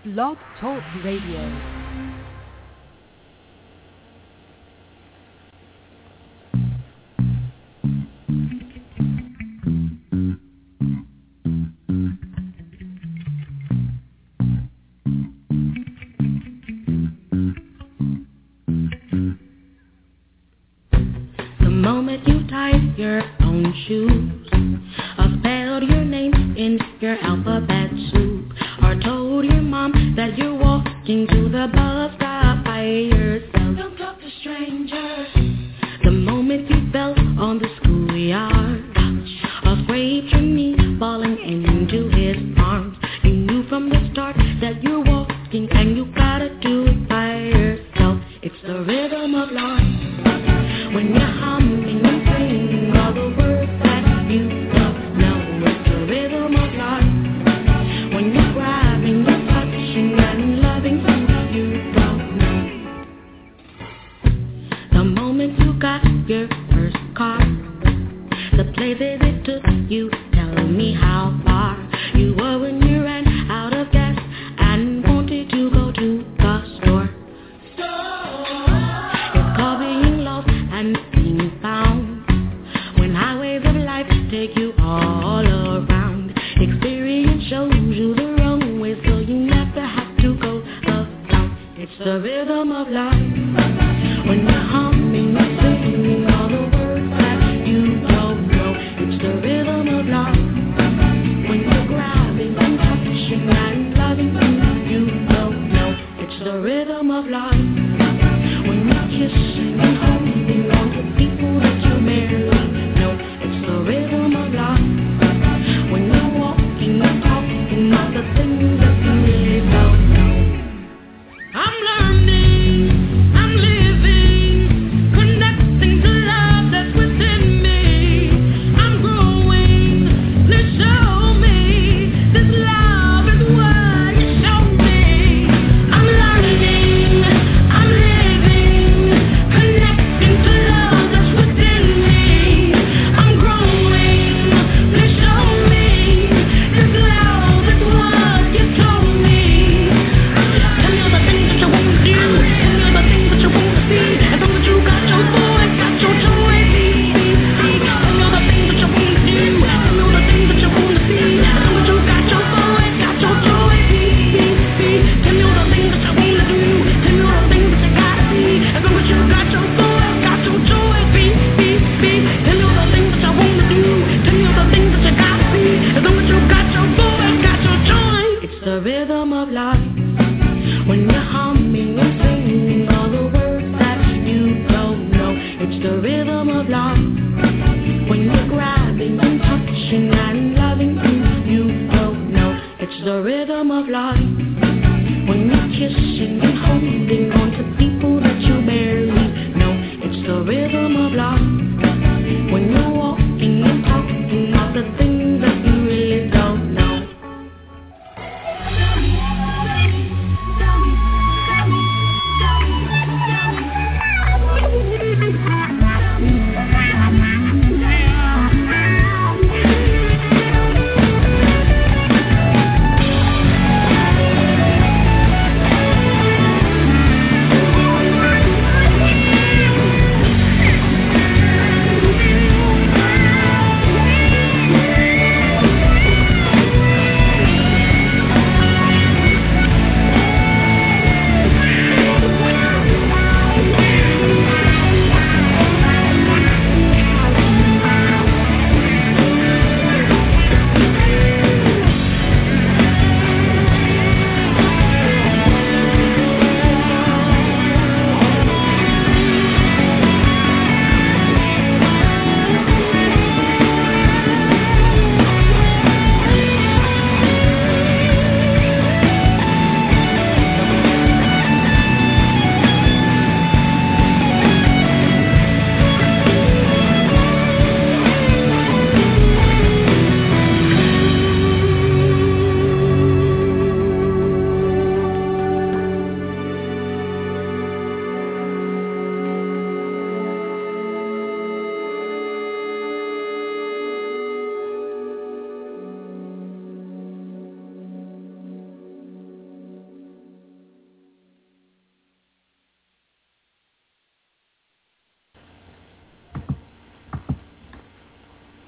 Blog Talk Radio.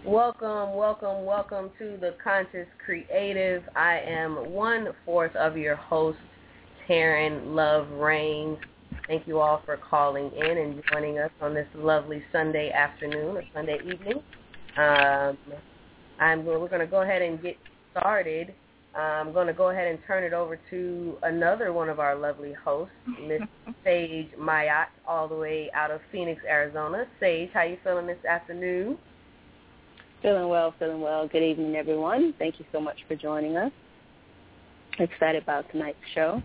Welcome to the Conscious Creative. I am 1/4 of your host, Taryn Love Rains. Thank you all for calling in and joining us on this lovely Sunday afternoon or Sunday evening. We're going to go ahead and get started. I'm going to go ahead and turn it over to another one of our lovely hosts, Miss Sage Mayat, all the way out of Phoenix, Arizona. Sage, how you feeling this afternoon? Feeling well. Good evening, everyone. Thank you so much for joining us. Excited about tonight's show.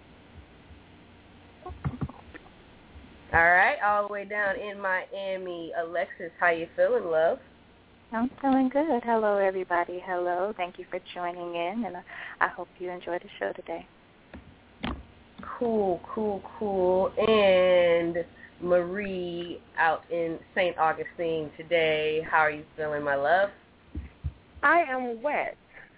All right, all the way down in Miami, Alexis, how you feeling, love? I'm feeling good. Hello, everybody. Hello. Thank you for joining in, and I hope you enjoy the show today. Cool. And Marie out in St. Augustine today. How are you feeling, my love? I am wet.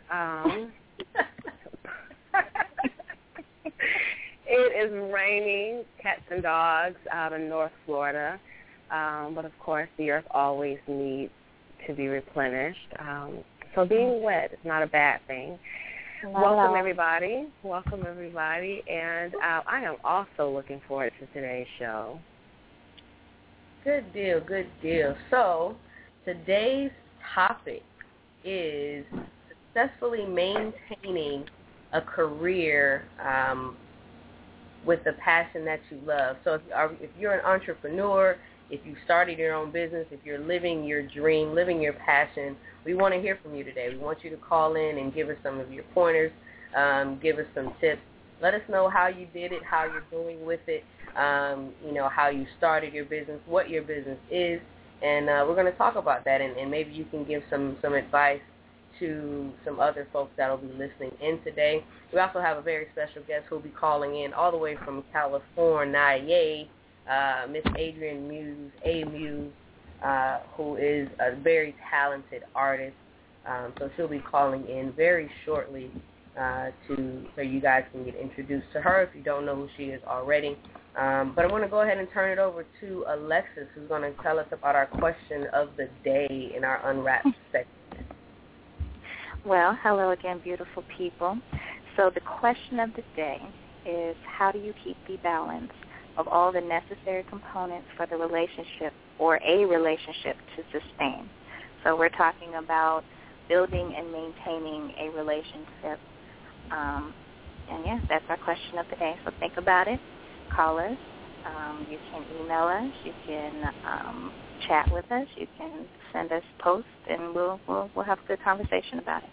It is raining, cats and dogs out in North Florida. But, of course, the earth always needs to be replenished. So being wet is not a bad thing. Welcome, everybody. And I am also looking forward to today's show. Good deal. So today's topic is successfully maintaining a career with the passion that you love. So if you're an entrepreneur, if you started your own business, if you're living your dream, living your passion, we want to hear from you today. We want you to call in and give us some of your pointers, give us some tips. Let us know how you did it, how you're doing with it, how you started your business, what your business is, and we're going to talk about that, and maybe you can give some advice to some other folks that will be listening in today. We also have a very special guest who will be calling in all the way from California, Miss Adrienne Muse, who is a very talented artist. So she'll be calling in very shortly so you guys can get introduced to her if you don't know who she is already. But I want to go ahead and turn it over to Alexis, who's going to tell us about our question of the day in our Unwrapped section. Well, hello again, beautiful people. So the question of the day is, how do you keep the balance of all the necessary components for the relationship or a relationship to sustain? So we're talking about building and maintaining a relationship. That's our question of the day. So think about it. Call us. You can email us. You can chat with us. You can send us posts, and we'll have a good conversation about it.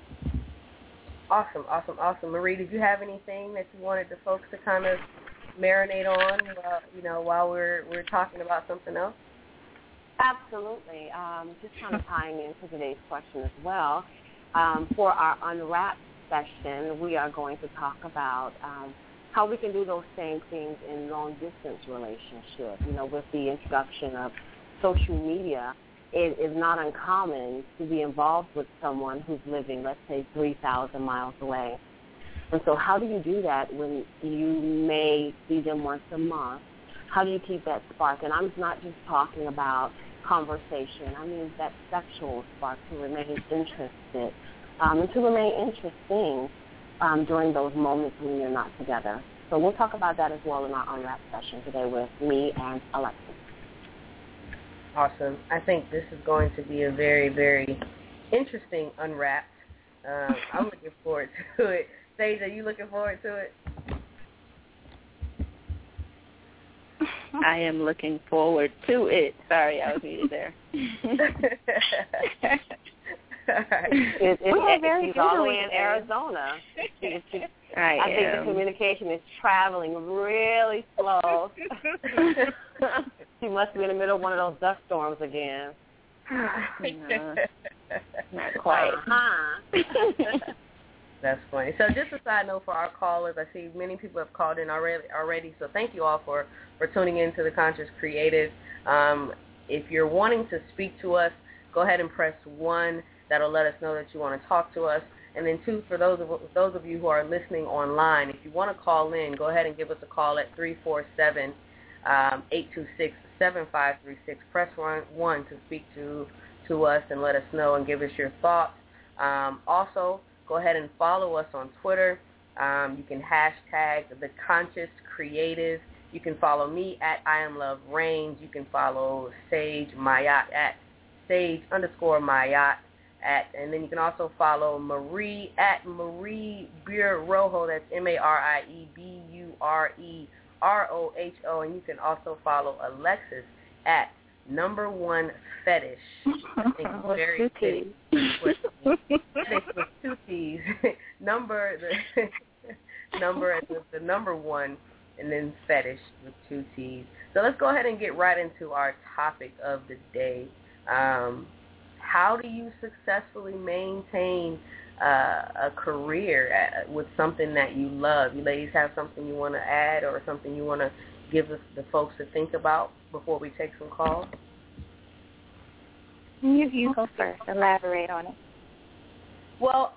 Awesome. Marie, did you have anything that you wanted the folks to kind of marinate on, while we're talking about something else? Absolutely. Just kind of tying into today's question as well. For our Unwrapped session, we are going to talk about how we can do those same things in long-distance relationships. With the introduction of social media, it is not uncommon to be involved with someone who's living, let's say, 3,000 miles away. And so how do you do that when you may see them once a month? How do you keep that spark? And I'm not just talking about conversation. I mean that sexual spark, to remain interested, and to remain interesting during those moments when you're not together. So we'll talk about that as well in our Unwrapped session today with me and Alexis. Awesome. I think this is going to be a very, very interesting Unwrapped. I'm looking forward to it. Sage, are you looking forward to it? I am looking forward to it. Sorry, I was muted there. She's all the way in Arizona. I think the communication is traveling really slow. She must be in the middle of one of those dust storms again. No, not quite. That's funny. So just a side note for our callers, I see many people have called in already, so thank you all for tuning in to the Conscious Creative. If you're wanting to speak to us, go ahead and press 1. That'll let us know that you want to talk to us. And then 2, for those of you who are listening online, if you want to call in, go ahead and give us a call at 347-826-7536. Press 1 to speak to to us and let us know and give us your thoughts. Also, go ahead and follow us on Twitter. You can hashtag The Conscious Creative. You can follow me at I Am Love Reigns. You can follow Sage Mayat at Sage_Mayat. And then you can also follow Marie at Marie Bureroho. That's MarieBureroho. And you can also follow Alexis at #1 Fetish. I think it's very fitting. Fetish with 2 T's. the #1 and then Fetish with 2 T's. So let's go ahead and get right into our topic of the day. How do you successfully maintain a career with something that you love? You ladies have something you want to add or something you want to give us, the folks, to think about before we take some calls? You go first. Elaborate on it. Well,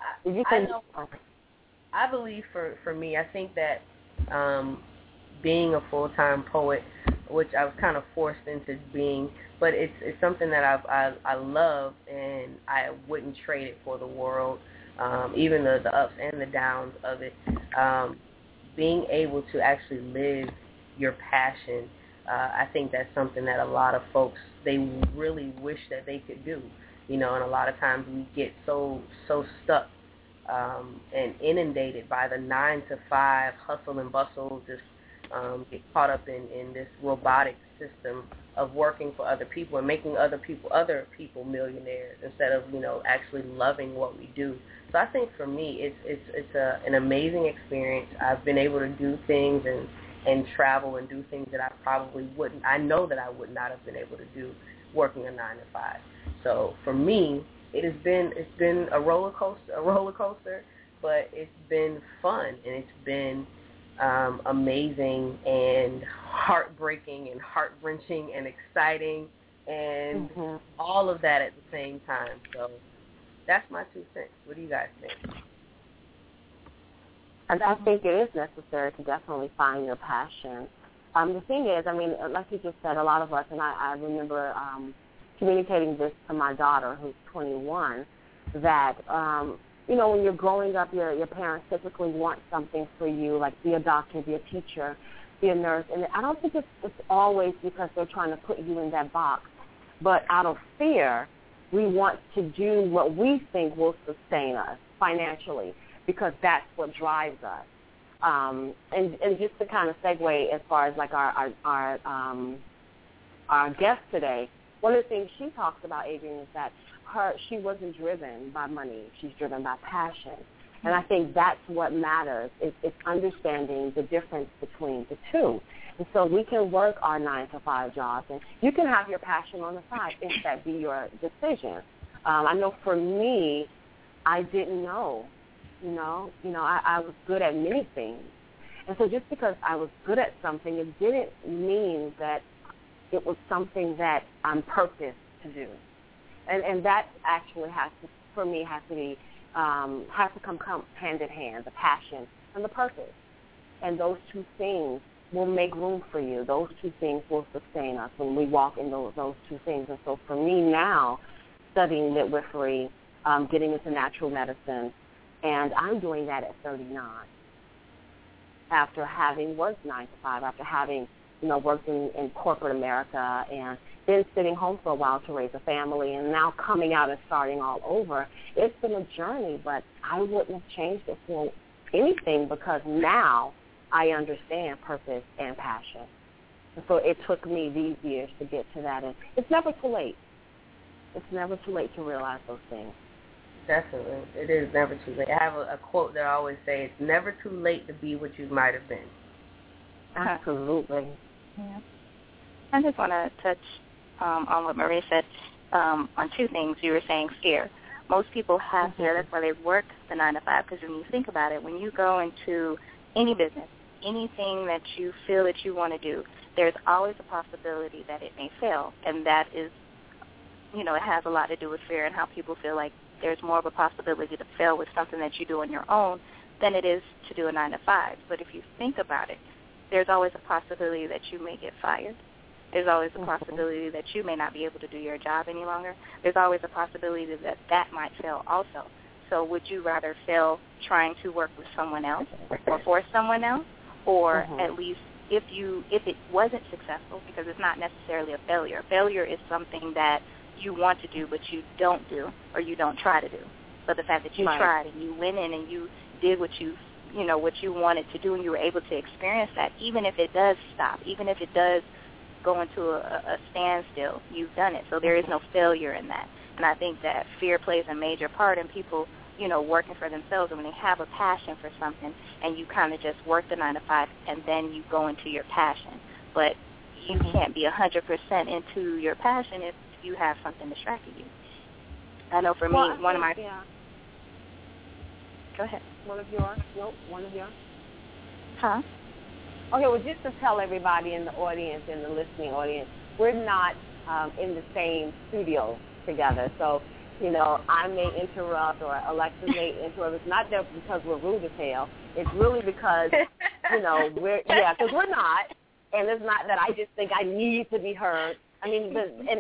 I believe for me, I think that being a full-time poet, which I was kind of forced into being, but it's something that I love, and I wouldn't trade it for the world, even the ups and the downs of it. Being able to actually live your passion, I think that's something that a lot of folks, they really wish that they could do, and a lot of times we get so stuck and inundated by the 9-to-5 hustle and bustle, just get caught up in this robotic system of working for other people and making other people millionaires instead of actually loving what we do. So I think for me it's an amazing experience. I've been able to do things and travel and do things that I know that I would not have been able to do working a 9-to-5. So for me, it's been a roller coaster, but it's been fun, and it's been amazing and heartbreaking and heart-wrenching and exciting and all of that at the same time. So that's my 2 cents. What do you guys think? I think it is necessary to definitely find your passion. The thing is, like you just said, a lot of us, and I remember communicating this to my daughter, who's 21, that when you're growing up, your parents typically want something for you, like be a doctor, be a teacher, be a nurse. And I don't think it's always because they're trying to put you in that box. But out of fear, we want to do what we think will sustain us financially, because that's what drives us. And just to kind of segue as far as like our guest today, one of the things she talks about, Adrienne, is that she wasn't driven by money. She's driven by passion. And I think that's what matters. It's understanding the difference between the two. And so we can work our 9-to-5 jobs, and you can have your passion on the side if that be your decision. I know for me, I didn't know. I was good at many things. And so just because I was good at something, it didn't mean that it was something that I'm purposed to do. And that actually has to come hand in hand, the passion and the purpose. And those 2 things will make room for you. Those 2 things will sustain us when we walk in those 2 things. And so for me now, studying midwifery, getting into natural medicine, and I'm doing that at 39. After having worked 9-to-5, after having worked in corporate America, and then sitting home for a while to raise a family, and now coming out and starting all over. It's been a journey, but I wouldn't have changed it for anything, because now I understand purpose and passion. And so it took me these years to get to that, and it's never too late. It's never too late to realize those things. Definitely. It is never too late. I have a quote that I always say, it's never too late to be what you might have been. Absolutely. Yeah. I just want to touch on what Marie said on 2 things. You were saying fear. Most people have fear. That's why they work the 9-to-5, because when you think about it, when you go into any business, anything that you feel that you want to do, there's always a possibility that it may fail. And that is, it has a lot to do with fear and how people feel like there's more of a possibility to fail with something that you do on your own than it is to do a 9-to-5. But if you think about it, there's always a possibility that you may get fired. There's always a possibility that you may not be able to do your job any longer. There's always a possibility that that might fail also. So would you rather fail trying to work with someone else or for someone else, or at least if it wasn't successful, because it's not necessarily a failure. Failure is something that you want to do but you don't do or you don't try to do. But the fact that you tried and you went in and you did what you wanted to do and you were able to experience that, even if it does stop, even if it does go into a standstill, you've done it. So there is no failure in that. And I think that fear plays a major part in people, working for themselves. And when they have a passion for something and you kind of just work the 9 to 5 and then you go into your passion. But you can't be 100% into your passion if you have something distracting you. I know for me, one of my... Yeah. Go ahead. One of yours? Nope, one of yours. Huh? Okay, well, just to tell everybody in the audience, in the listening audience, we're not in the same studio together. So, I may interrupt or Alexis may interrupt. It's not just because we're rude as hell. It's really because, because we're not. And it's not that I just think I need to be heard. I mean,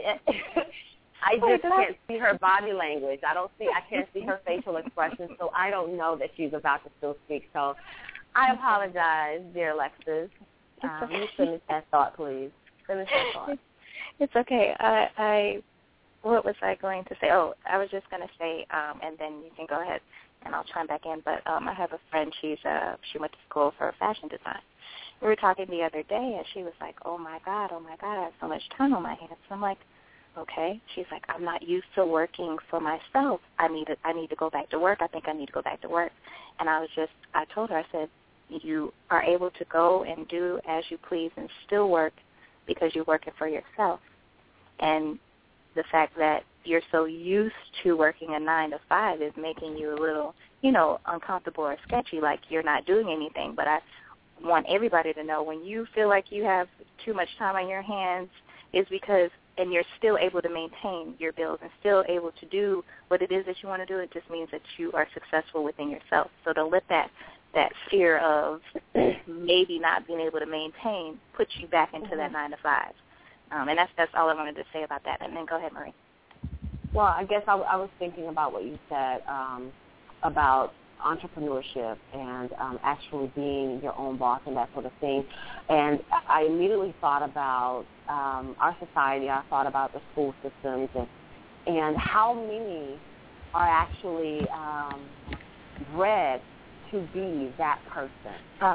I just can't see her body language. I can't see her facial expression, so I don't know that she's about to still speak. So I apologize, dear Alexis. You finish that thought, please. Finish that thought. It's okay. What was I going to say? Oh, I was just going to say, and then you can go ahead and I'll chime back in. But I have a friend. She went to school for fashion design. We were talking the other day, and she was like, oh, my God, I have so much time on my hands. And I'm like, okay. She's like, I'm not used to working for myself. I need to go back to work. I think I need to go back to work. And I told her, I said, you are able to go and do as you please and still work because you're working for yourself. And the fact that you're so used to working a 9 to 5 is making you a little, uncomfortable or sketchy, like you're not doing anything. But I want everybody to know when you feel like you have too much time on your hands is because, and you're still able to maintain your bills and still able to do what it is that you want to do, it just means that you are successful within yourself. So don't let that fear of maybe not being able to maintain put you back into that 9 to 5. And that's all I wanted to say about that. And then go ahead, Marie. Well, I guess I was thinking about what you said about entrepreneurship and actually being your own boss and that sort of thing. And I immediately thought about our society. I thought about the school systems and how many are actually bred to be that person.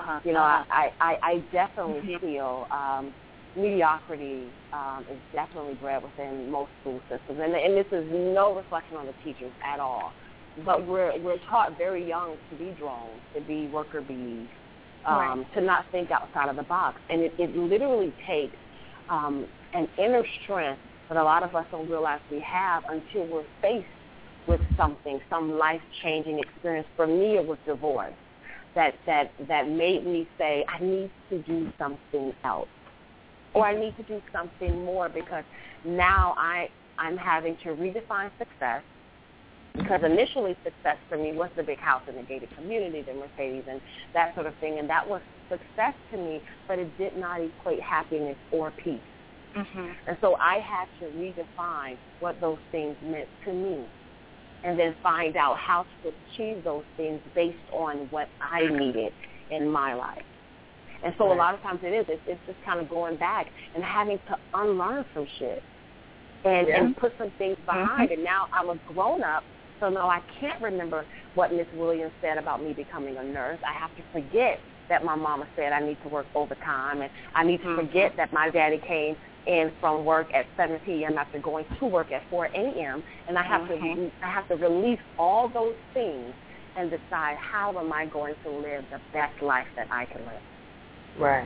I definitely feel mediocrity is definitely bred within most school systems, and this is no reflection on the teachers at all. But we're taught very young to be drones, to be worker bees, to not think outside of the box, and it literally takes an inner strength that a lot of us don't realize we have until we're faced with something, some life-changing experience. For me, it was divorce that made me say, I need to do something else, or I need to do something more, because now I'm having to redefine success, because initially success for me was the big house in the gated community, the Mercedes and that sort of thing, and that was success to me, but it did not equate happiness or peace. And so I had to redefine what those things meant to me, and then find out how to achieve those things based on what I needed in my life. And so a lot of times it's just kind of going back and having to unlearn some shit and put some things behind it. Now I'm a grown-up, so now I can't remember what Miss Williams said about me becoming a nurse. I have to forget that my mama said I need to work overtime, and I need to forget that my daddy came in from work at 7 p.m. after going to work at 4 a.m., and I have to release all those things and decide how am I going to live the best life that I can live. Right.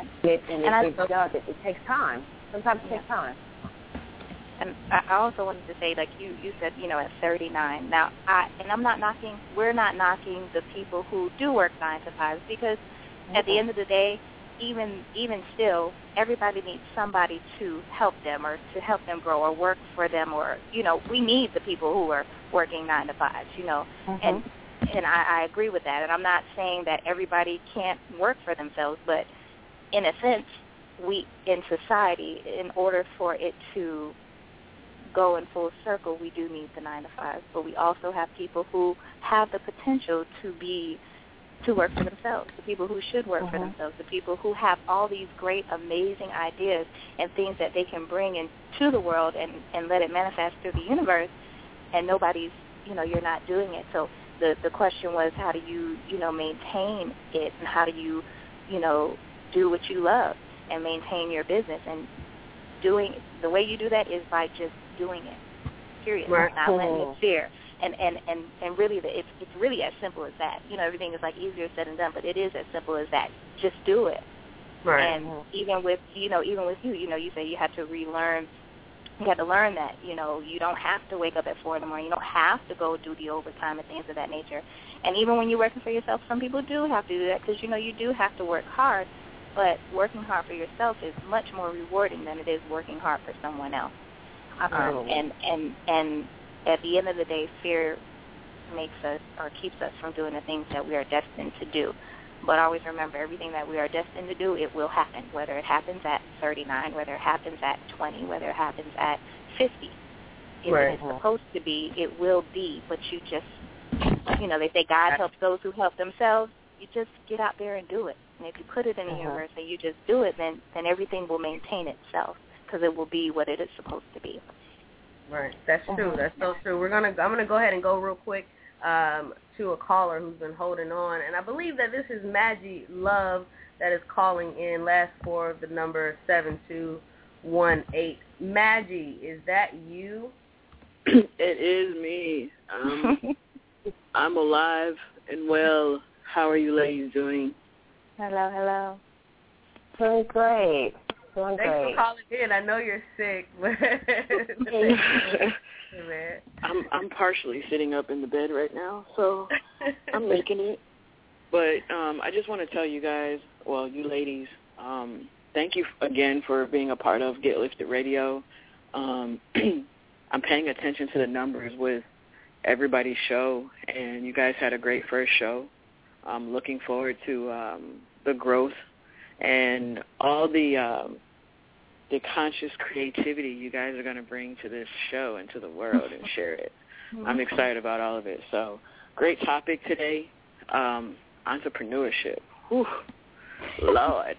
It takes time. Sometimes it takes time. And I also wanted to say, like you said, at 39. Now, we're not knocking the people who do work 9 to 5, because at the end of the day, even still, everybody needs somebody to help them or to help them grow or work for them, or, we need the people who are working 9 to 5, and I agree with that. And I'm not saying that everybody can't work for themselves, but in a sense, we in society, in order for it to go in full circle, we do need the 9 to 5. But we also have people who have the potential to work for themselves, the people who should work for themselves, the people who have all these great, amazing ideas and things that they can bring into the world and let it manifest through the universe, and nobody's, you're not doing it. So the question was, how do you, maintain it, and how do you, do what you love and maintain your business? And the way you do that is by just doing it, period, not letting it fear. And really, it's really as simple as that. Everything is like easier said than done, but it is as simple as that. Just do it. Right. And even with you, you say you had to relearn. You had to learn that, you don't have to wake up at 4 in the morning. You don't have to go do the overtime and things of that nature. And even when you're working for yourself, some people do have to do that because, you do have to work hard. But working hard for yourself is much more rewarding than it is working hard for someone else. And at the end of the day, fear makes us or keeps us from doing the things that we are destined to do. But always remember, everything that we are destined to do, it will happen, whether it happens at 39, whether it happens at 20, whether it happens at 50. If it's supposed to be, it will be. But you just, they say God helps those who help themselves. You just get out there and do it. And if you put it in the universe and you just do it, then everything will maintain itself because it will be what it is supposed to be. Right. That's true. That's so true. I'm gonna go ahead and go real quick to a caller who's been holding on, and I believe that this is Maggie Love that is calling in. Last 4 of the number 7218. Maggie, is that you? It is me. I'm alive and well. How are you ladies doing? Hello. Doing great. Thanks for calling in. I know you're sick, but I'm partially sitting up in the bed right now, so I'm making it. But I just want to tell you guys, well, you ladies, thank you again for being a part of Get Lifted Radio. I'm paying attention to the numbers with everybody's show, and you guys had a great first show. I'm looking forward to the growth and all the conscious creativity you guys are going to bring to this show and to the world and share it. I'm excited about all of it. So, great topic today, entrepreneurship. Whew, Lord.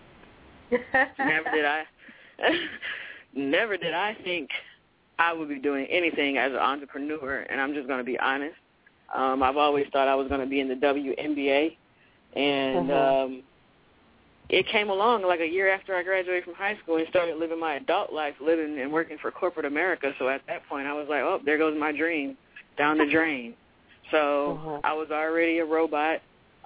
Never did I think I would be doing anything as an entrepreneur, and I'm just going to be honest. I've always thought I was going to be in the WNBA, and it came along like a year after I graduated from high school and started living my adult life, living and working for corporate America. So at that point, I was like, oh, there goes my dream down the drain. So I was already a robot,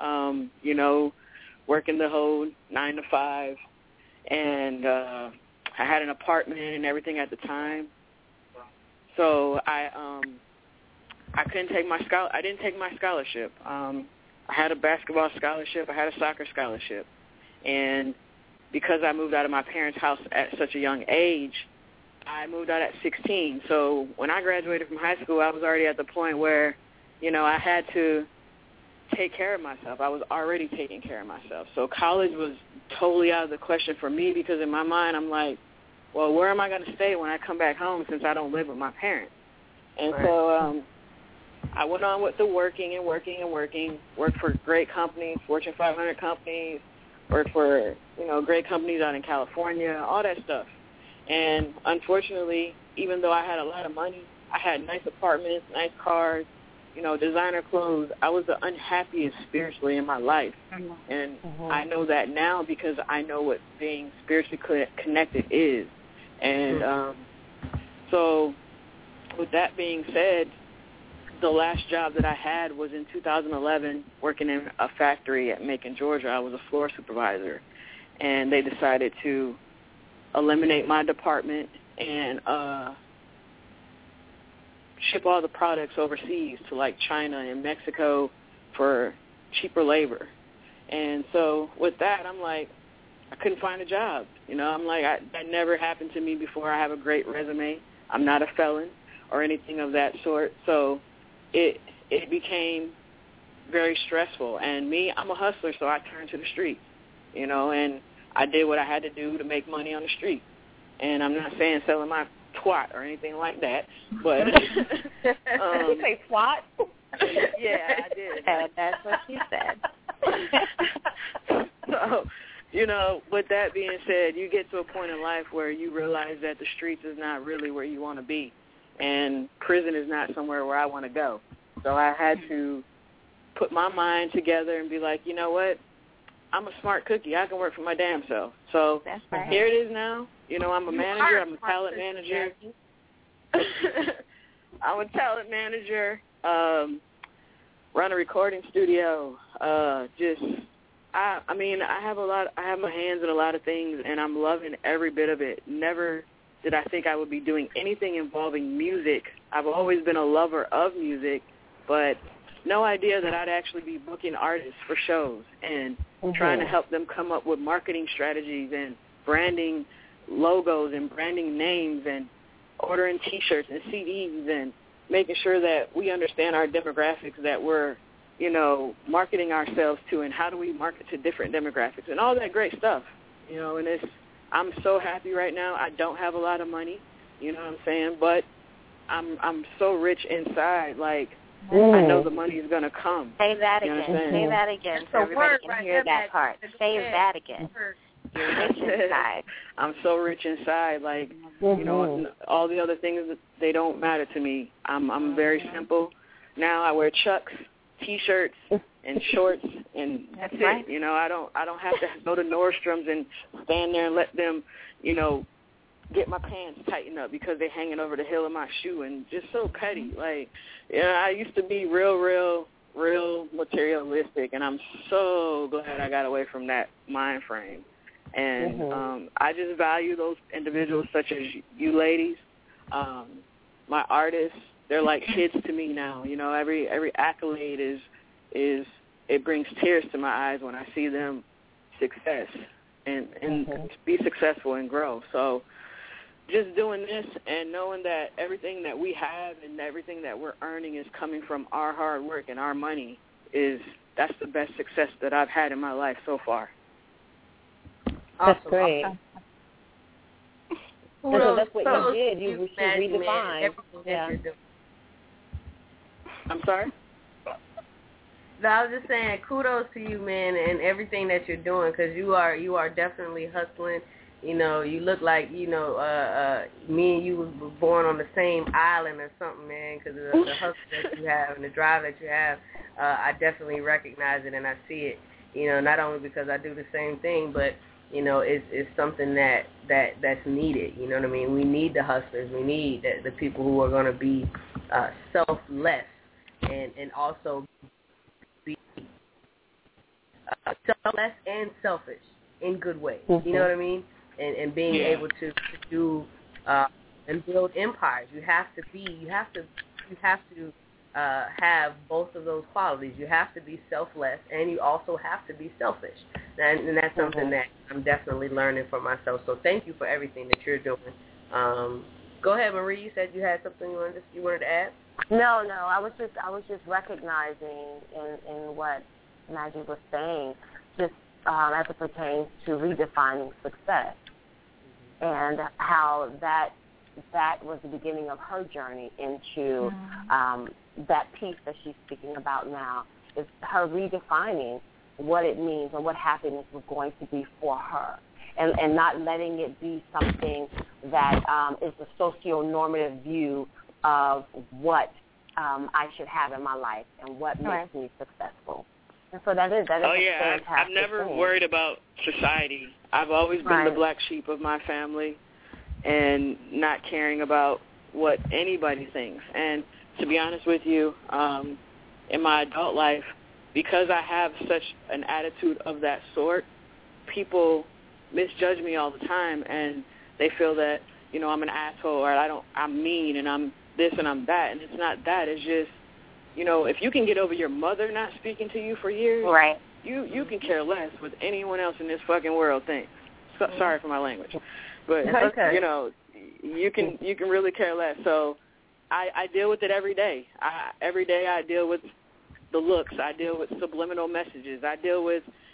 working the whole 9 to 5, and I had an apartment and everything at the time. So I couldn't take I didn't take my scholarship. I had a basketball scholarship. I had a soccer scholarship. And because I moved out of my parents' house at such a young age, I moved out at 16. So when I graduated from high school, I was already at the point where, I had to take care of myself. I was already taking care of myself. So college was totally out of the question for me because in my mind, I'm like, well, where am I going to stay when I come back home since I don't live with my parents? And so I went on with the working, worked for great companies, Fortune 500 companies, worked for, great companies out in California, all that stuff. And unfortunately, even though I had a lot of money, I had nice apartments, nice cars, designer clothes, I was the unhappiest spiritually in my life. And I know that now because I know what being spiritually connected is. And so with that being said, the last job that I had was in 2011 working in a factory at Macon, Georgia. I was a floor supervisor, and they decided to eliminate my department and ship all the products overseas to like China and Mexico for cheaper labor. And so with that, I'm like, I couldn't find a job. I'm like, that never happened to me before. I have a great resume. I'm not a felon or anything of that sort. So it became very stressful. And me, I'm a hustler, so I turned to the streets, and I did what I had to do to make money on the street. And I'm not saying selling my twat or anything like that, but you say twat? Yeah, I did. That's what she said. So, with that being said, you get to a point in life where you realize that the streets is not really where you want to be, and prison is not somewhere where I want to go. So I had to put my mind together and be like, you know what? I'm a smart cookie. I can work for my damn self. So That's right. Here it is now. I'm a manager. I'm a talent manager. I'm a talent manager. Run a recording studio. I have my hands in a lot of things, and I'm loving every bit of it. Never did I think I would be doing anything involving music. I've always been a lover of music, but no idea that I'd actually be booking artists for shows and trying to help them come up with marketing strategies and branding logos and branding names and ordering T-shirts and CDs and making sure that we understand our demographics that we're, marketing ourselves to, and how do we market to different demographics and all that great stuff, and I'm so happy right now. I don't have a lot of money, you know what I'm saying, but I'm so rich inside, like, I know the money is going to come. Say that again. Say that again so everybody can hear that part. Say that again. You're rich inside. I'm so rich inside. Like, all the other things, they don't matter to me. I'm very simple. Now I wear Chucks, T-shirts, and shorts, and that's right. it. I don't have to go to Nordstrom's and stand there and let them, get my pants tightened up because they're hanging over the heel of my shoe, and just so petty. Like, I used to be real materialistic, and I'm so glad I got away from that mind frame. And I just value those individuals such as you ladies. My artists, they're like kids to me now. Every accolade is it brings tears to my eyes when I see them success and be successful and grow. So just doing this and knowing that everything that we have and everything that we're earning is coming from our hard work and our money, that's the best success that I've had in my life so far. That's great. So that's what you did. You redefined. Yeah. I'm sorry? No, I was just saying, kudos to you, man, and everything that you're doing, because you are definitely hustling. You look like, me and you were born on the same island or something, man, because of the hustle that you have and the drive that you have. I definitely recognize it and I see it, not only because I do the same thing, but, it's something that's needed. You know what I mean? We need the hustlers. We need the people who are going to be selfless and also be selfless and selfish in good ways. You know what I mean? And being able to do and build empires. You have to have both of those qualities. You have to be selfless, and you also have to be selfish. And that's something that I'm definitely learning for myself. So thank you for everything that you're doing. Go ahead, Marie. You said you had something you wanted to add. No. I was just recognizing in what Maggie was saying, just as it pertains to redefining success, and how that was the beginning of her journey into that piece that she's speaking about now, is her redefining what it means and what happiness was going to be for her, and not letting it be something that is a socio-normative view of what I should have in my life and what makes me successful. And so that is fantastic. I've never worried about society. I've always been the black sheep of my family and not caring about what anybody thinks. And to be honest with you, in my adult life, because I have such an attitude of that sort, people misjudge me all the time, and they feel that, I'm an asshole, or I'm mean, and I'm this and I'm that. And it's not that. It's just, if you can get over your mother not speaking to you for years, you can care less what anyone else in this fucking world thinks. Sorry for my language, but you can really care less. So I deal with it every day. Every day I deal with the looks. I deal with subliminal messages. I deal with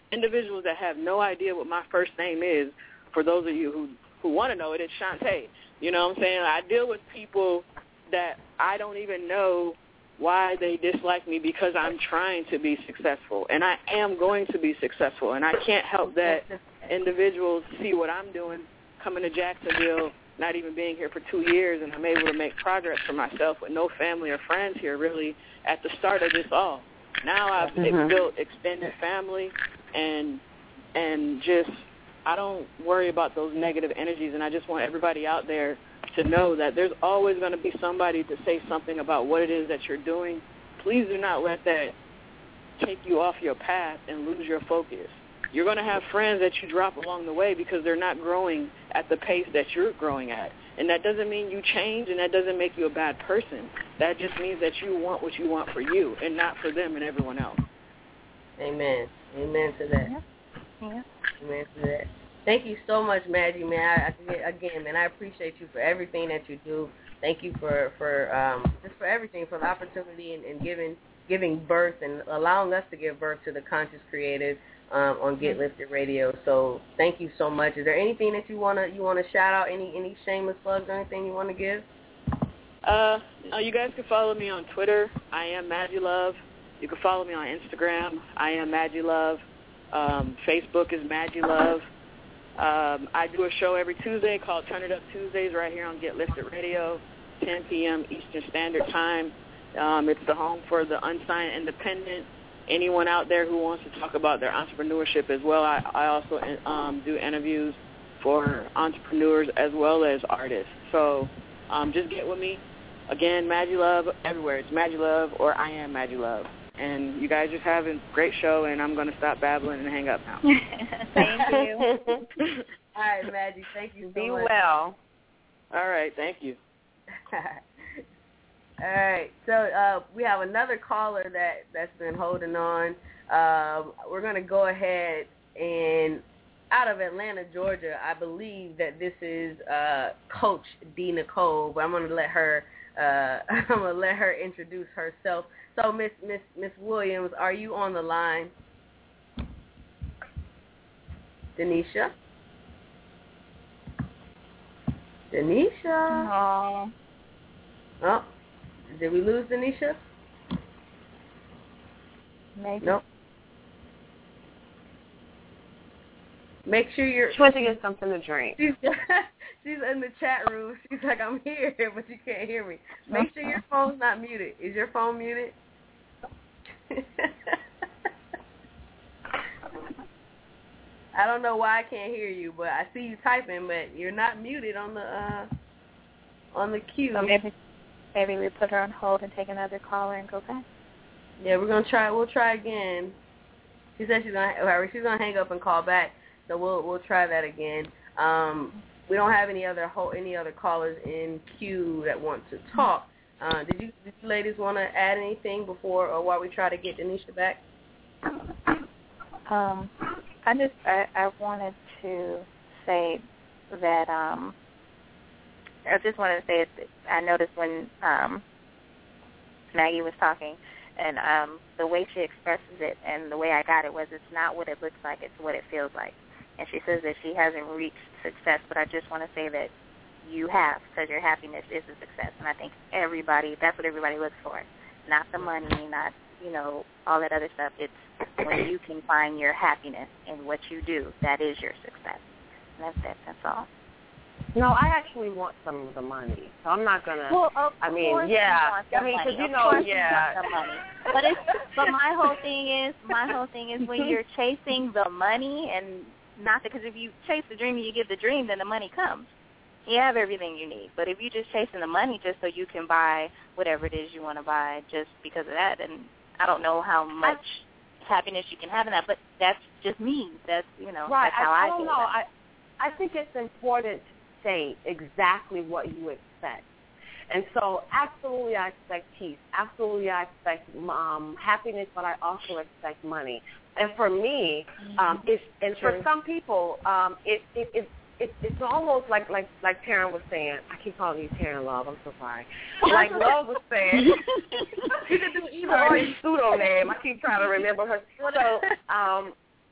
individuals that have no idea what my first name is. For those of you who want to know it, it's Shantae. You know what I'm saying? I deal with people that I don't even know why they dislike me because I'm trying to be successful, and I am going to be successful, and I can't help that individuals see what I'm doing, coming to Jacksonville, not even being here for 2 years, and I'm able to make progress for myself with no family or friends here really at the start of this all. Now I've built extended family, and just I don't worry about those negative energies, and I just want everybody out there to know that there's always going to be somebody to say something about what it is that you're doing. Please do not let that take you off your path and lose your focus. You're going to have friends that you drop along the way because they're not growing at the pace that you're growing at. And that doesn't mean you change, and that doesn't make you a bad person. That just means that you want what you want for you and not for them and everyone else. Amen. Amen to that. Yeah. Amen to that. Thank you so much, Maggie, man. Again, man, I appreciate you for everything that you do. Thank you for just for everything, for the opportunity and giving birth and allowing us to give birth to the Conscious Creative on Get Lifted Radio. So thank you so much. Is there anything that you wanna shout out? Any shameless plugs or anything you want to give? You guys can follow me on Twitter. I am Maggie Love. You can follow me on Instagram. I am Maggie Love. Facebook is Maggie Love. I do a show every Tuesday called Turn It Up Tuesdays right here on Get Lifted Radio, 10 p.m. Eastern Standard Time. It's the home for the unsigned independent. Anyone out there who wants to talk about their entrepreneurship as well, I also do interviews for entrepreneurs as well as artists. So just get with me. Again, Maggie Love everywhere. It's Maggie Love or I am Maggie Love. And you guys just have a great show, and I'm going to stop babbling and hang up now. Thank you. All right, Maggie, thank you so much. Be well. All right, thank you. All right, so we have another caller that's been holding on. We're going to go ahead and out of Atlanta, Georgia, I believe that this is Coach D. Nicole, but I'm going to let her introduce herself. So, Miss Williams, are you on the line? Denisha? Aww. Oh, did we lose Denisha? Maybe. Nope. Make sure you're... She went to get something to drink. She's in the chat room. She's like, I'm here, but you can't hear me. Make sure your phone's not muted. Is your phone muted? I don't know why I can't hear you, but I see you typing, but you're not muted on the queue. So maybe we put her on hold and take another caller and go back. Yeah, we're gonna try. We'll try again. She said she's gonna hang up and call back. So we'll try that again. We don't have any other callers in queue that want to talk. Did you ladies want to add anything before or while we try to get Denisha back? I wanted to say that I just wanted to say I noticed when Maggie was talking and the way she expresses it and the way I got it was it's not what it looks like, it's what it feels like. And she says that she hasn't reached success, but I just want to say that you have, because your happiness is a success. And I think that's what everybody looks for. Not the money, not, all that other stuff. It's when you can find your happiness in what you do, that is your success. And that's it. That's all. No, I actually want some of the money, so I'm not gonna. Well, of course yeah. You want the money. Because You want the money. But my whole thing is when you're chasing the money and not because if you chase the dream and you get the dream, then the money comes. You have everything you need. But if you're just chasing the money just so you can buy whatever it is you want to buy just because of that, then I don't know how much happiness you can have in that. But that's just me. That's right. That's how I don't feel. know. I think it's important to say exactly what you expect. And so absolutely I expect peace. Absolutely I expect happiness, but I also expect money. And for me, for some people, it's almost like Taryn was saying. I keep calling you Taryn Love. I'm so sorry. Like Love was saying. She could do either or his pseudo name. I keep trying to remember her. So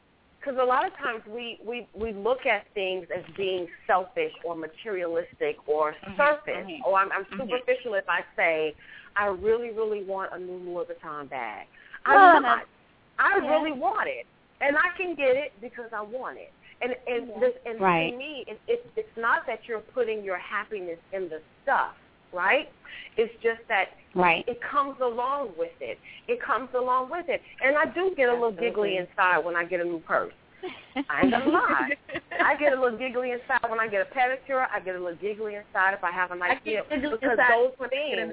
because a lot of times we look at things as being selfish or materialistic or surface. Or I'm superficial if I say, I really, really want a new Louis Vuitton bag. I'm not. I really want it. And I can get it because I want it. And to me, it's not that you're putting your happiness in the stuff, right? It's just that it comes along with it. It comes along with it. And I do get a little giggly inside when I get a new purse. I ain't gonna lie. I get a little giggly inside when I get a pedicure. I get a little giggly inside if I have a nice gift. Because those things.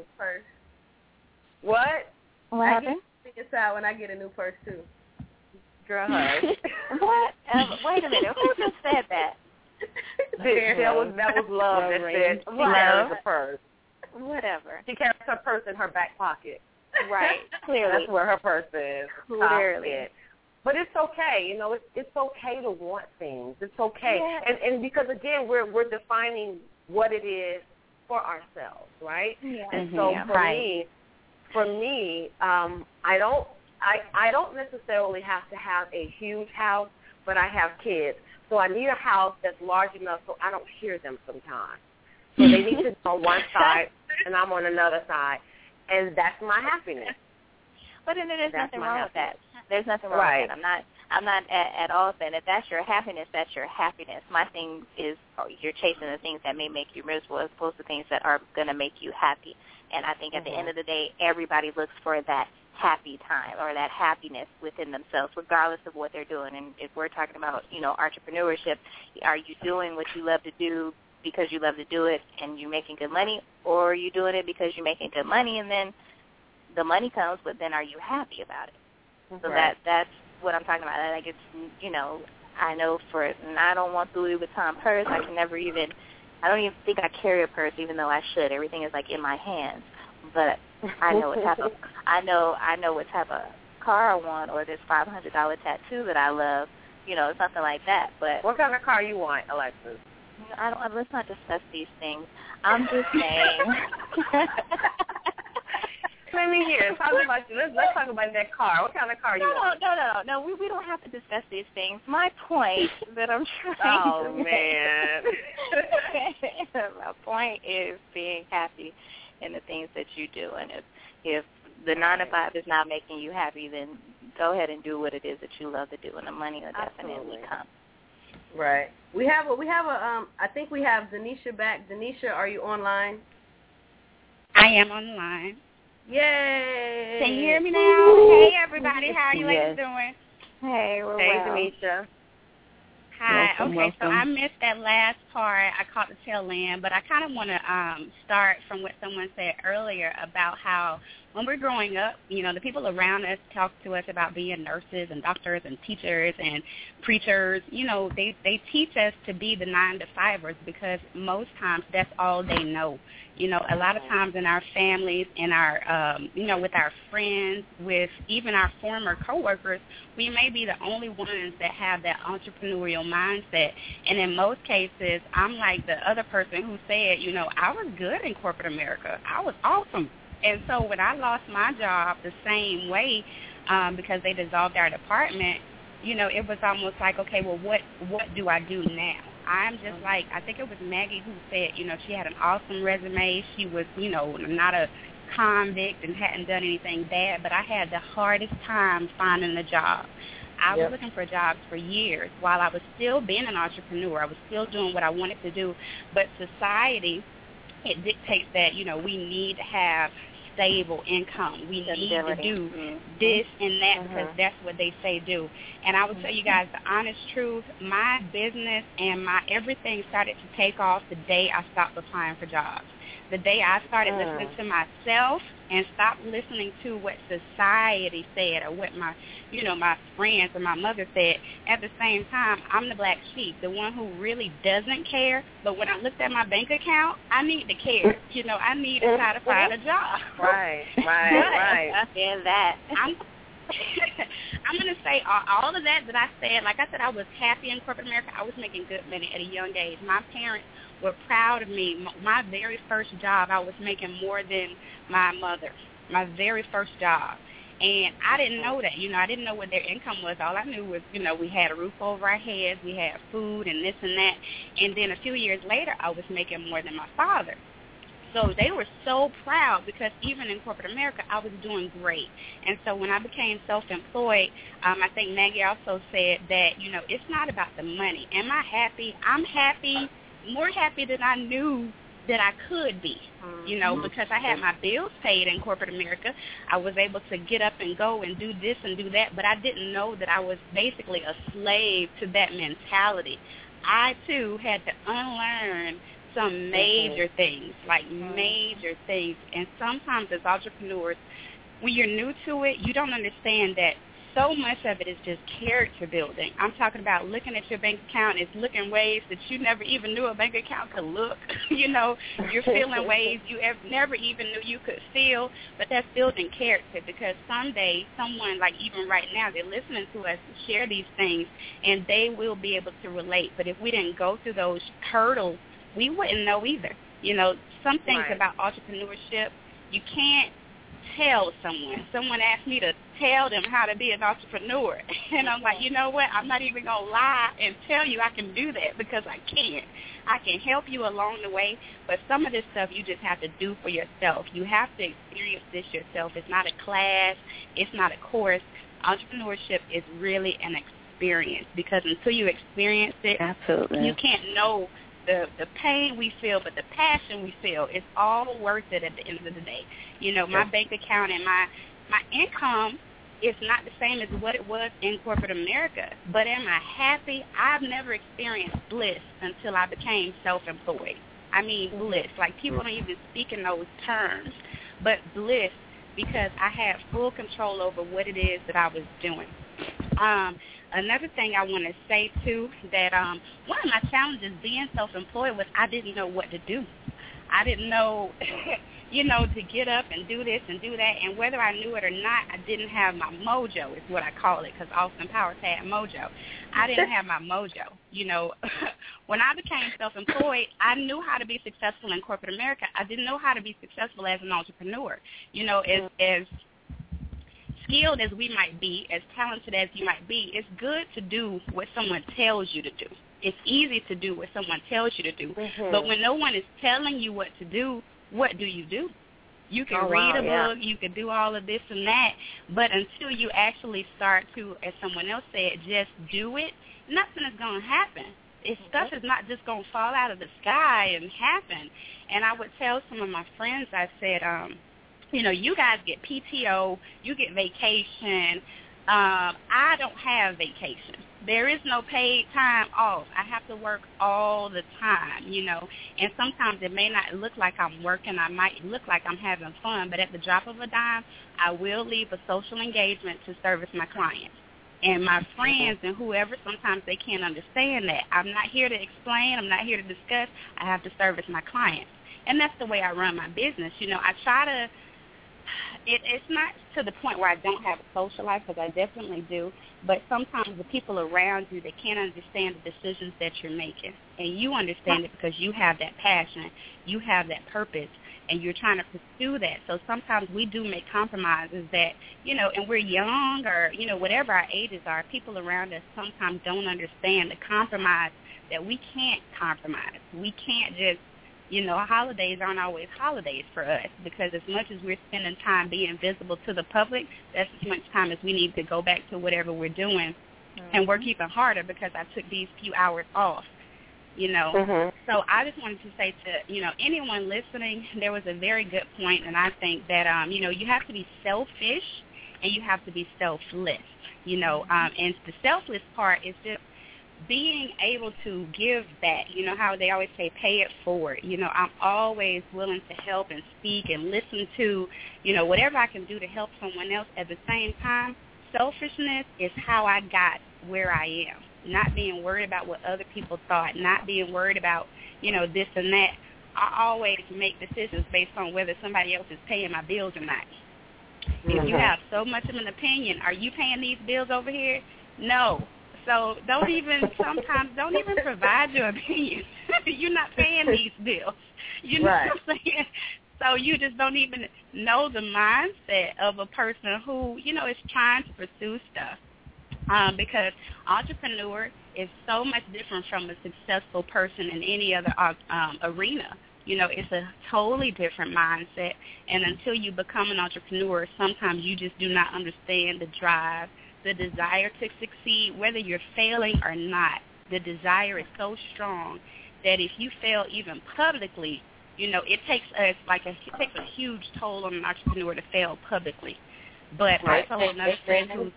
What? What happened? I get inside when I get a new purse, too. Girl, hush. What? Wait a minute. Who just said that? That was love that said she carries a purse. Whatever. She carries her purse in her back pocket. Right. Clearly. That's where her purse is. Clearly. But it's okay. You know, it's okay to want things. It's okay. Yeah. And because, again, we're defining what it is for ourselves, right? Yeah. And so for me, I don't necessarily have to have a huge house, but I have kids. So I need a house that's large enough so I don't hear them sometimes. So they need to be on one side and I'm on another side. And that's my happiness. But then there's nothing wrong with that. There's nothing wrong with that. I'm not at all saying if that's your happiness, that's your happiness. My thing is you're chasing the things that may make you miserable as opposed to things that are going to make you happy. And I think at the end of the day, everybody looks for that happy time or that happiness within themselves, regardless of what they're doing. And if we're talking about, entrepreneurship, are you doing what you love to do because you love to do it and you're making good money, or are you doing it because you're making good money and then the money comes, but then are you happy about it? So that's what I'm talking about. Like it's, I know and I don't want the Louis Vuitton purse. I don't even think I carry a purse, even though I should. Everything is like in my hands. But I know what type of what type of car I want, or this $500 tattoo that I love, something like that. But what kind of car you want, Alexis? Let's not discuss these things. I'm just saying. Let me hear. Let's talk about that car. What kind of car you want? No. We don't have to discuss these things. My point that I'm trying to make. My point is being happy in the things that you do. And if the 9 to 5 is not making you happy, then go ahead and do what it is that you love to do, and the money will definitely come. Right. We have a I think we have Denisha back. Denisha, are you online? I am online. Yay! Can you hear me now? Hey, everybody. How are you ladies doing? Hey, we're well. Denisha. Hi. Welcome. So I missed that last part. I caught the tail end, but I kind of want to start from what someone said earlier about how when we're growing up, the people around us talk to us about being nurses and doctors and teachers and preachers. They teach us to be the 9 to 5ers because most times that's all they know. A lot of times in our families, in our, with our friends, with even our former coworkers, we may be the only ones that have that entrepreneurial mindset. And in most cases, I'm like the other person who said, I was good in corporate America. I was awesome. And so when I lost my job the same way because they dissolved our department, it was almost like, okay, well, what do I do now? I'm just like, I think it was Maggie who said, she had an awesome resume. She was, not a convict and hadn't done anything bad, but I had the hardest time finding a job. I was looking for jobs for years while I was still being an entrepreneur. I was still doing what I wanted to do, but society, it dictates that, we need to have stable income. We need to do this and that because that's what they say do. And I will tell you guys the honest truth, my business and my everything started to take off the day I stopped applying for jobs. The day I started listening to myself and stopped listening to what society said or what my friends or my mother said. At the same time, I'm the black sheep, the one who really doesn't care. But when I looked at my bank account, I need to care. I need to try to find a job. Right. And that. I'm going to say all of that I said, like I said, I was happy in corporate America. I was making good money at a young age. My parents were proud of me. My very first job, I was making more than my mother, my very first job. And I didn't know that. I didn't know what their income was. All I knew was, we had a roof over our heads, we had food and this and that. And then a few years later, I was making more than my father. So they were so proud because even in corporate America, I was doing great. And so when I became self-employed, I think Maggie also said that, it's not about the money. Am I happy? I'm happy, more happy than I knew that I could be, because I had my bills paid in corporate America. I was able to get up and go and do this and do that, but I didn't know that I was basically a slave to that mentality. I, too, had to unlearn some major things, like major things. And sometimes as entrepreneurs, when you're new to it, you don't understand that so much of it is just character building. I'm talking about looking at your bank account. It's looking ways that you never even knew a bank account could look. You're feeling ways you never even knew you could feel, but that's building character because someday someone, like even right now, they're listening to us share these things, and they will be able to relate. But if we didn't go through those hurdles, we wouldn't know either. Some things about entrepreneurship, you can't tell someone. Someone asked me to tell them how to be an entrepreneur. And I'm like, you know what? I'm not even going to lie and tell you I can do that because I can't. I can help you along the way, but some of this stuff you just have to do for yourself. You have to experience this yourself. It's not a class. It's not a course. Entrepreneurship is really an experience because until you experience it, absolutely, you can't know the pain we feel, but the passion we feel is all worth it at the end of the day. My bank account and my income is not the same as what it was in corporate America. But am I happy? I've never experienced bliss until I became self-employed. I mean bliss. Like people don't even speak in those terms, but bliss because I had full control over what it is that I was doing. Another thing I want to say, too, that one of my challenges being self-employed was I didn't know what to do. I didn't know, to get up and do this and do that. And whether I knew it or not, I didn't have my mojo is what I call it because Austin Powers had mojo. I didn't have my mojo. When I became self-employed, I knew how to be successful in corporate America. I didn't know how to be successful as an entrepreneur. As skilled as we might be, as talented as you might be, it's good to do what someone tells you to do. It's easy to do what someone tells you to do. But when no one is telling you what to do, what do? You can read a book, you can do all of this and that, but until you actually start to, as someone else said, just do it, nothing is going to happen. Stuff is not just going to fall out of the sky and happen. And I would tell some of my friends, I said, you guys get PTO, you get vacation. I don't have vacation. There is no paid time off. I have to work all the time, and sometimes it may not look like I'm working. I might look like I'm having fun, but at the drop of a dime, I will leave a social engagement to service my clients. And my friends and whoever, sometimes they can't understand that. I'm not here to explain. I'm not here to discuss. I have to service my clients. And that's the way I run my business. I try to, it's not to the point where I don't have a social life, because I definitely do, but sometimes the people around you, they can't understand the decisions that you're making. And you understand it because you have that passion, you have that purpose, and you're trying to pursue that. So sometimes we do make compromises that, and we're young or, whatever our ages are, people around us sometimes don't understand the compromise that we can't compromise. We can't just, holidays aren't always holidays for us, because as much as we're spending time being visible to the public, that's as much time as we need to go back to whatever we're doing and work even harder, because I took these few hours off. So I just wanted to say to, anyone listening, there was a very good point, and I think that, you have to be selfish and you have to be selfless, and the selfless part is just being able to give back, how they always say, pay it forward. I'm always willing to help and speak and listen to, whatever I can do to help someone else. At the same time, selfishness is how I got where I am. Not being worried about what other people thought, not being worried about, this and that. I always make decisions based on whether somebody else is paying my bills or not. If you have so much of an opinion, are you paying these bills over here? No. So don't even provide your opinion. You're not paying these bills. You know what I'm saying? So you just don't even know the mindset of a person who, you know, is trying to pursue stuff. Because entrepreneur is so much different from a successful person in any other arena. You know, it's a totally different mindset. And until you become an entrepreneur, sometimes you just do not understand the drive, the desire to succeed, whether you're failing or not. The desire is so strong that if you fail even publicly, you know, it takes a huge toll on an entrepreneur to fail publicly. But I told another friend who's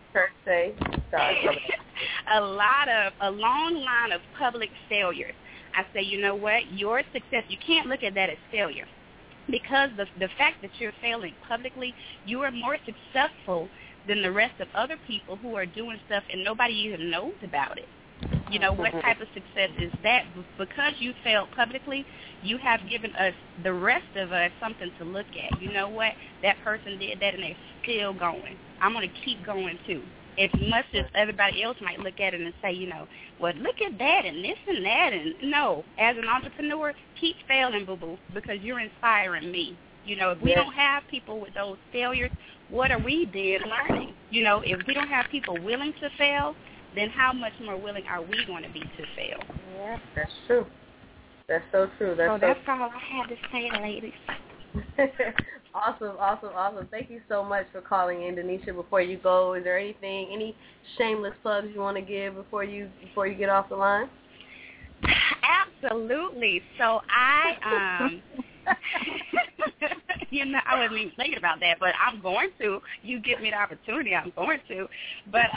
a long line of public failures. I say, you know what, your success, you can't look at that as failure. Because the fact that you're failing publicly, you are more successful than the rest of other people who are doing stuff and nobody even knows about it. You know, what type of success is that? Because you failed publicly, you have given us, the rest of us, something to look at. You know what? That person did that and they're still going. I'm going to keep going too. As much as everybody else might look at it and say, you know, well, look at that and this and that. And no, as an entrepreneur, keep failing, boo-boo, because you're inspiring me. You know, if we don't have people with those failures, what are we then learning? You know, if we don't have people willing to fail, then how much more willing are we going to be to fail? Yeah, that's true. That's so true. That's all I had to say, ladies. Awesome. Thank you so much for calling in, Denisha. Before you go, is there any shameless plugs you want to give before you get off the line? Absolutely. So I you know, I wasn't even thinking about that, but I'm going to. You give me the opportunity, I'm going to. But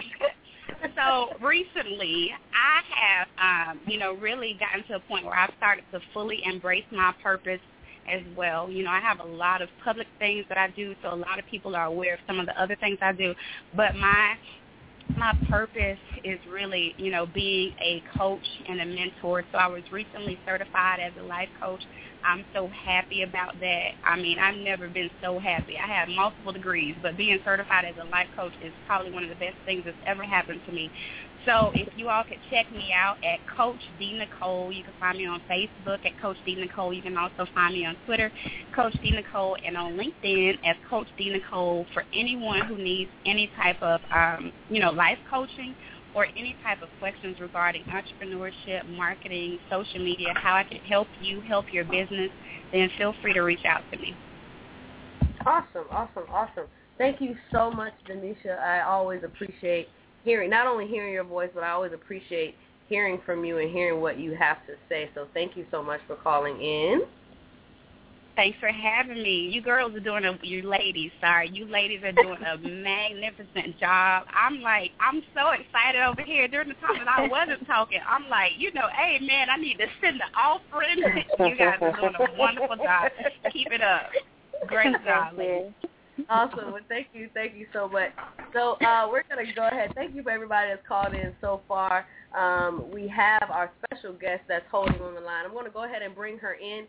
so recently, I have, you know, really gotten to a point where I've started to fully embrace my purpose as well. You know, I have a lot of public things that I do, so a lot of people are aware of some of the other things I do. But my purpose is really, you know, being a coach and a mentor. So I was recently certified as a life coach. I'm so happy about that. I mean, I've never been so happy. I have multiple degrees, but being certified as a life coach is probably one of the best things that's ever happened to me. So if you all could check me out at Coach D. Nicole. You can find me on Facebook at Coach D. Nicole. You can also find me on Twitter, Coach D. Nicole, and on LinkedIn as Coach D. Nicole for anyone who needs any type of, you know, life coaching or any type of questions regarding entrepreneurship, marketing, social media, how I can help you help your business, then feel free to reach out to me. Awesome. Thank you so much, Denisha. I always appreciate not only hearing your voice, but I always appreciate hearing from you and hearing what you have to say. So thank you so much for calling in. Thanks for having me. You girls are doing you ladies are doing a magnificent job. I'm so excited over here. During the time that I wasn't talking, I'm like, you know, hey, man, I need to send the offering. You guys are doing a wonderful job. Keep it up. Great job, ladies. Awesome. Well, thank you so much. So we're going to go ahead. Thank you for everybody that's called in so far. We have our special guest that's holding on the line. I'm going to go ahead and bring her in.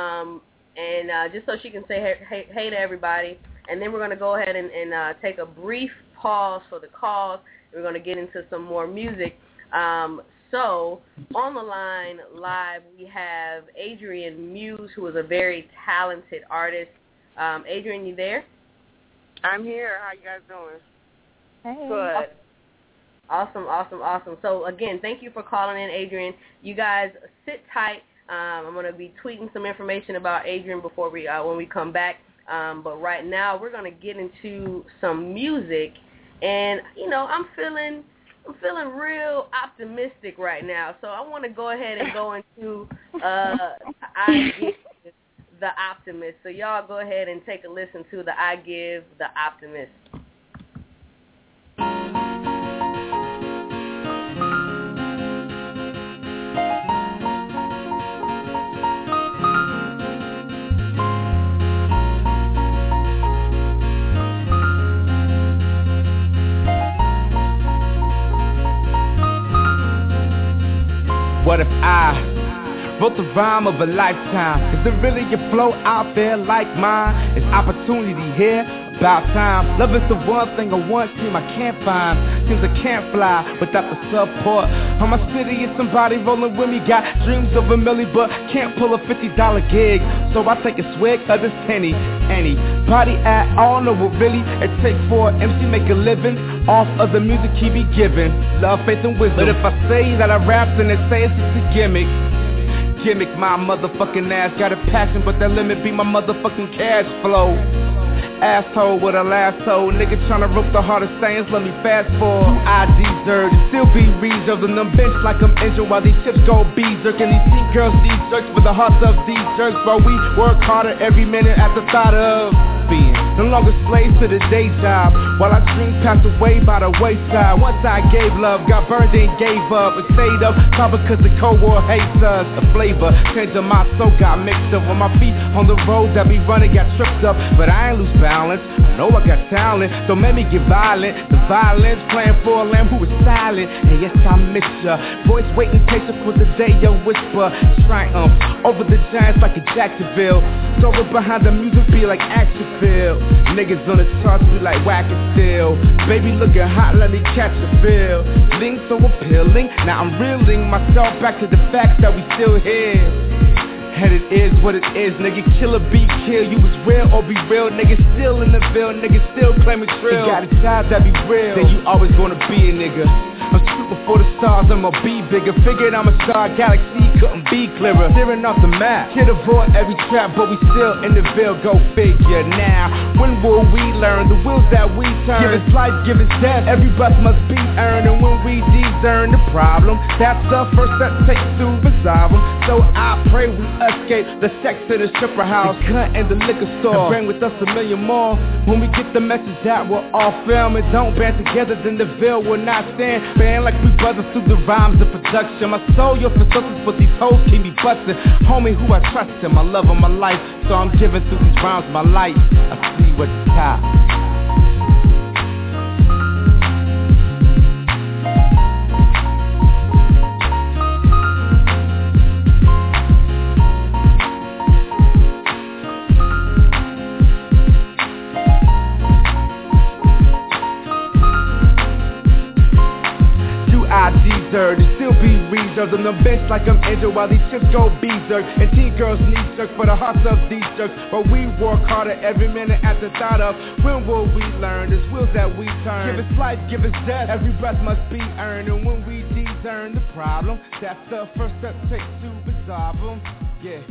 And just so she can say hey to everybody. And then we're going to go ahead and take a brief pause for the calls. We're going to get into some more music. So on the line live, we have Adrienne Muse, who is a very talented artist. Adrienne, you there? I'm here. How you guys doing? Hey. Good. Awesome. So, again, thank you for calling in, Adrienne. You guys sit tight. I'm going to be tweeting some information about Adrienne before when we come back. But right now, we're going to get into some music. And, you know, I'm feeling real optimistic right now. So I want to go ahead and go into I Give the Optimist. So y'all go ahead and take a listen to the I Give the Optimist. What if I wrote the rhyme of a lifetime? Is there really a flow out there like mine? Is opportunity here? about time. Love is the one thing or one team I can't find. Seems I can't fly without the support. On my city is somebody rolling with me. Got dreams of a milli, but can't pull a $50 gig. So I take a swig of this penny. Anybody at all know what really it takes for an MC make a living off of the music he be giving. Love, faith, and wisdom. But if I say that I rap, then they say it's just a gimmick. My motherfucking ass got a passion, but that limit be my motherfucking cash flow. Asshole with a lasso, nigga tryna rope the hardest things, let me fast forward. I deserve to still be reserved on them bench like I'm injured while these chips go berserk. And these teen girls need jerks for the hearts of these jerks, while we work harder every minute at the thought of being no longer slaves to the day job, while our dreams passed away by the wayside. Once I gave love, got burned and gave up, and stayed up, probably cause the Cold War hates us. The flavor, change of my soul got mixed up, when my feet on the road that we running got tripped up, but I ain't lose balance. I know I got talent, don't make me get violent. The violence playing for a lamb who is silent, and yes I miss ya. Voice waiting patient for the day you whisper. Triumph over the giants like a Jacksonville. Story behind the music be like action film. Niggas on the charts be like whack it still. Baby looking hot, let me catch a feel. Link so appealing, now I'm reeling myself back to the facts that we still here. And it is what it is, nigga. Kill or be killed. You was real or be real, nigga. Still in the ville, nigga. Still claiming trill. You got a job that be real, then you always gonna be a nigga. I'm shooting for the stars, I'ma be bigger. Figured I'm a star, galaxy couldn't be clearer. Steering off the map, can't avoid every trap, but we still in the ville, go figure. Now, when will we learn the wheels that we turn? Give us life, give us death, every breath must be earned. And when we discern the problem, that's the first step takes to resolve them. So I pray we escape the sex in the stripper house, the gun and the liquor store, and bring with us a million more. When we get the message that we're all film and don't band together, then the ville will not stand. Band like we brothers through the rhymes of production. My soul, your facilities, but these hoes keep me bustin'. Homie who I trust him, my love of my life, so I'm giving through these rhymes my life. I see what's top. I deserve to still be reserved on the bench like I'm injured while these chips go berserk. And teen girls need jerks for the hearts of these jerks, but we work harder every minute at the thought of when will we learn this wheels that we turn. Give us life, give us death, every breath must be earned. And when we discern the problem, that's the first step takes to resolve them. Yeah.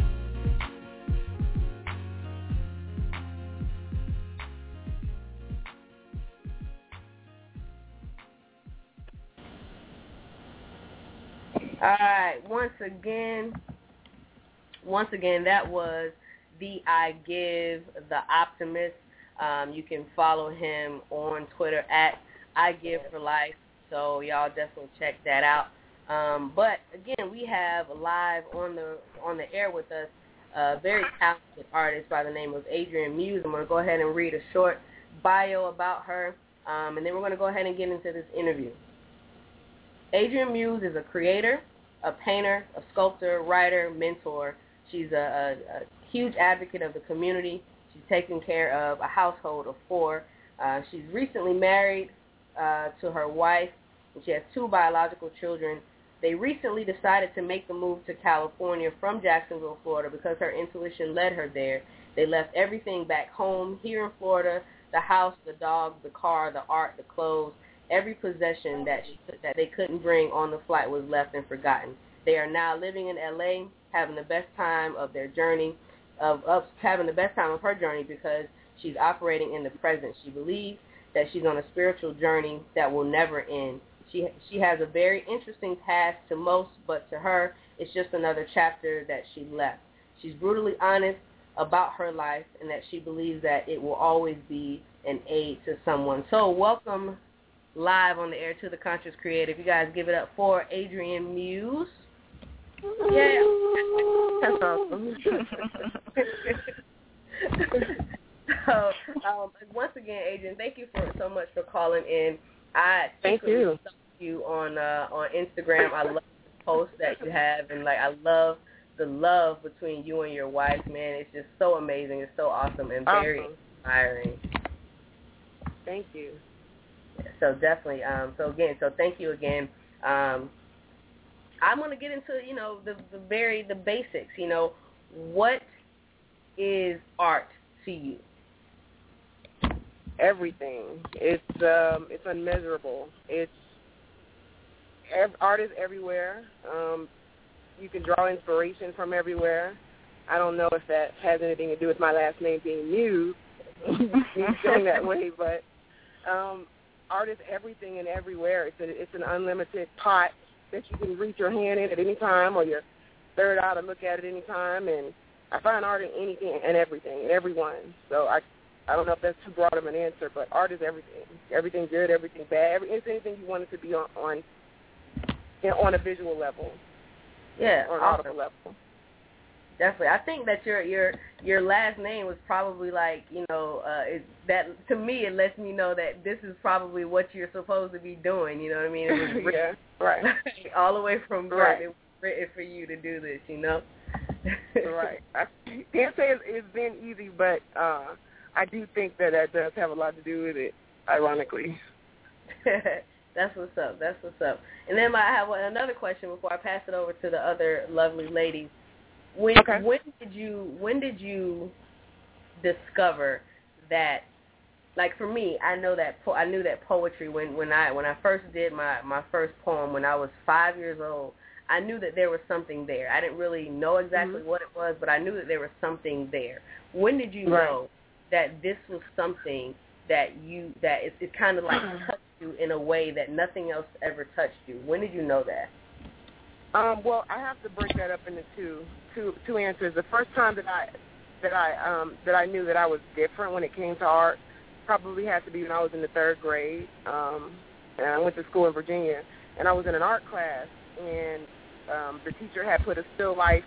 Alright, once again, that was the I Give the Optimist. You can follow him on Twitter at I Give for Life, so y'all definitely check that out. But again, we have live on the air with us a very talented artist by the name of Adrienne Muse. I'm going to go ahead and read a short bio about her, and then we're going to go ahead and get into this interview. Adrienne Muse is a creator, a painter, a sculptor, writer, mentor. She's a huge advocate of the community. She's taking care of a household of 4. She's recently married to her wife, and she has 2 biological children. They recently decided to make the move to California from Jacksonville, Florida, because her intuition led her there. They left everything back home here in Florida, the house, the dog, the car, the art, the clothes. Every possession that they couldn't bring on the flight was left and forgotten. They are now living in L.A., having the best time of their journey, having the best time of her journey because she's operating in the present. She believes that she's on a spiritual journey that will never end. She has a very interesting past to most, but to her, it's just another chapter that she left. She's brutally honest about her life and that she believes that it will always be an aid to someone. So welcome live on the air to the Conscious Creative. You guys give it up for Adrienne Muse. Yeah. That's awesome. So, once again, Adrienne, thank you so much for calling in. Thank you. You on Instagram. I love the posts that you have, and I love the love between you and your wife, man. It's just so amazing. It's so awesome and very inspiring. Thank you. So definitely. So thank you again. I'm going to get into, the basics. What is art to you? Everything. It's unmeasurable. Art is everywhere. You can draw inspiration from everywhere. I don't know if that has anything to do with my last name being Muse, me feeling that way, but art is everything and everywhere. It's an unlimited pot that you can reach your hand in at any time, or your third eye to look at any time. And I find art in anything and everything and everyone. So I don't know if that's too broad of an answer, but art is everything. Everything good, everything bad. It's anything you want it to be on a visual level. Yeah, on an awesome. audible level. Definitely. I think that your last name was probably like, that to me it lets me know that this is probably what you're supposed to be doing, you know what I mean? It was written, yeah, right. all the way from birth. Right. It was written for you to do this, Right. I can't say it's been easy, but I do think that does have a lot to do with it, ironically. That's what's up. And then I have another question before I pass it over to the other lovely ladies. When did you discover that? Like for me, I knew that poetry when I first did my first poem when I was 5 years old. I knew that there was something there. I didn't really know exactly what it was, but I knew that there was something there. When did you know that this was something that it kind of like touched you in a way that nothing else ever touched you? When did you know that? Well, I have to break that up into two answers. The first time that I knew that I was different when it came to art probably had to be when I was in the third grade. And I went to school in Virginia, and I was in an art class, and the teacher had put a still life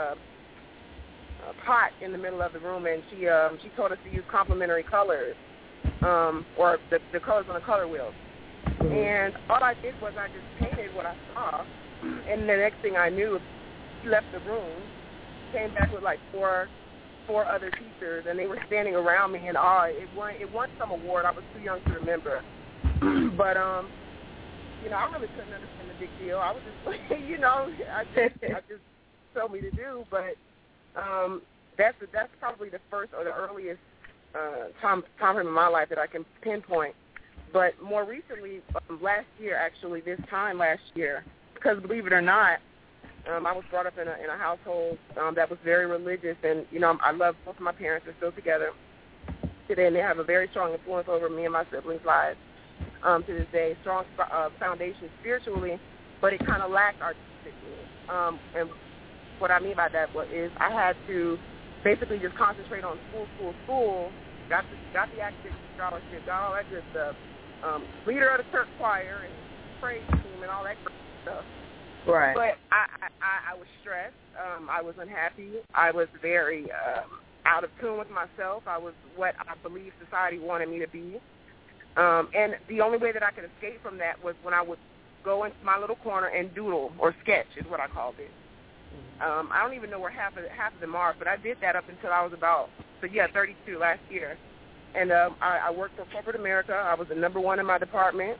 pot in the middle of the room, and she told us to use complementary colors, or the colors on the color wheel. And all I did was I just painted what I saw. And the next thing I knew, he left the room, came back with like four other teachers, and they were standing around me in awe. It won some award. I was too young to remember. But, I really couldn't understand the big deal. I was just, I just told me to do. But that's probably the first or the earliest time frame in my life that I can pinpoint. But more recently, last year, actually, this time last year, because believe it or not, I was brought up in a household that was very religious, and I love both of my parents. They're still together today, and they have a very strong influence over me and my siblings' lives to this day. Strong foundation spiritually, but it kind of lacked artistically. And what I mean by that is I had to basically just concentrate on school. Got the academic scholarship, got all that good stuff. Leader of the church choir and praise team and all that stuff. Right. But I was stressed. I was unhappy. I was very out of tune with myself. I was what I believe society wanted me to be. And the only way that I could escape from that was when I would go into my little corner and doodle, or sketch is what I called it. I don't even know where half of them are, but I did that up until I was about 32 last year. And I worked for corporate America. I was the number one in my department.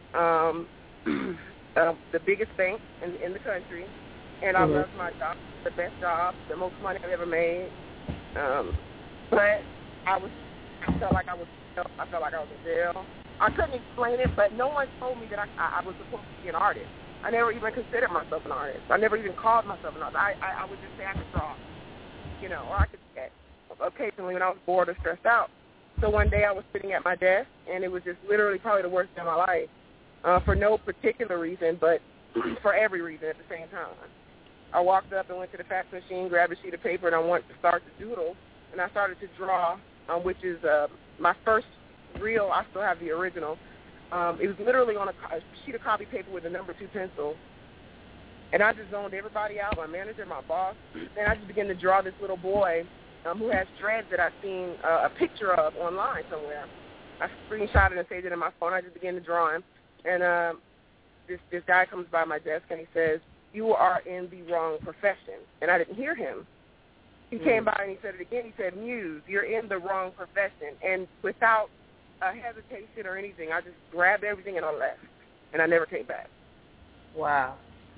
The biggest bank in the country, and I loved my job, the best job, the most money I've ever made. But I felt like I was in jail. I couldn't explain it, but no one told me that I was supposed to be an artist. I never even considered myself an artist. I never even called myself an artist. I would just say I could draw, or I could sketch occasionally when I was bored or stressed out. So one day I was sitting at my desk, and it was just literally probably the worst day of my life. For no particular reason, but for every reason at the same time. I walked up and went to the fax machine, grabbed a sheet of paper, and I wanted to start to doodle. And I started to draw, which is my first reel. I still have the original. It was literally on a sheet of copy paper with a number 2 pencil. And I just zoned everybody out, my manager, my boss. And I just began to draw this little boy who has dreads that I've seen a picture of online somewhere. I screenshotted and saved it in my phone. I just began to draw him. And this guy comes by my desk, and he says, "You are in the wrong profession." And I didn't hear him. He came by and he said it again. He said, "Muse, you're in the wrong profession." And without a hesitation or anything. I just grabbed everything and I left, and I never came back. Wow.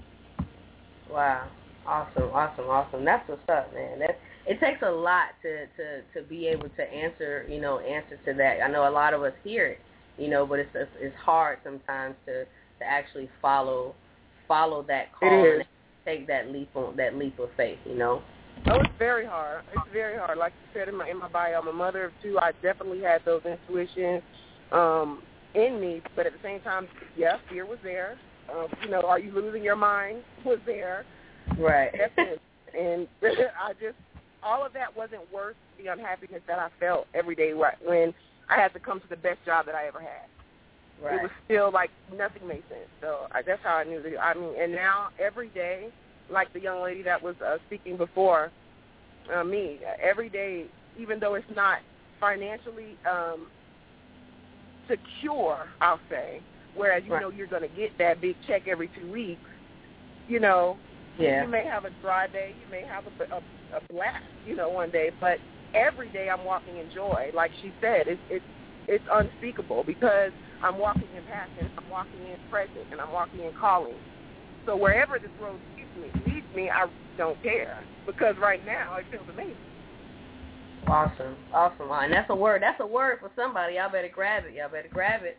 Awesome. That's what's up, man. It takes a lot to be able to answer to that. I know a lot of us hear it, but it's hard sometimes to actually follow that call and take that leap of faith, Oh, it's very hard. It's very hard. Like you said in my bio, I'm a mother of two. I definitely had those intuitions in me, but at the same time, yeah, fear was there. Are you losing your mind was there. Right. And all of that wasn't worth the unhappiness that I felt every day when I had to come to the best job that I ever had. Right. It was still like nothing made sense. So that's how I knew that. I mean, and now every day, like the young lady that was speaking before me, every day, even though it's not financially secure, I'll say, whereas you know you're going to get that big check every 2 weeks, you may have a dry day, you may have a blast, one day, but every day I'm walking in joy. Like she said, it's unspeakable because I'm walking in passion, I'm walking in presence, and I'm walking in calling. So wherever this road leads me, I don't care because right now it feels amazing. Awesome. And that's a word for somebody. Y'all better grab it.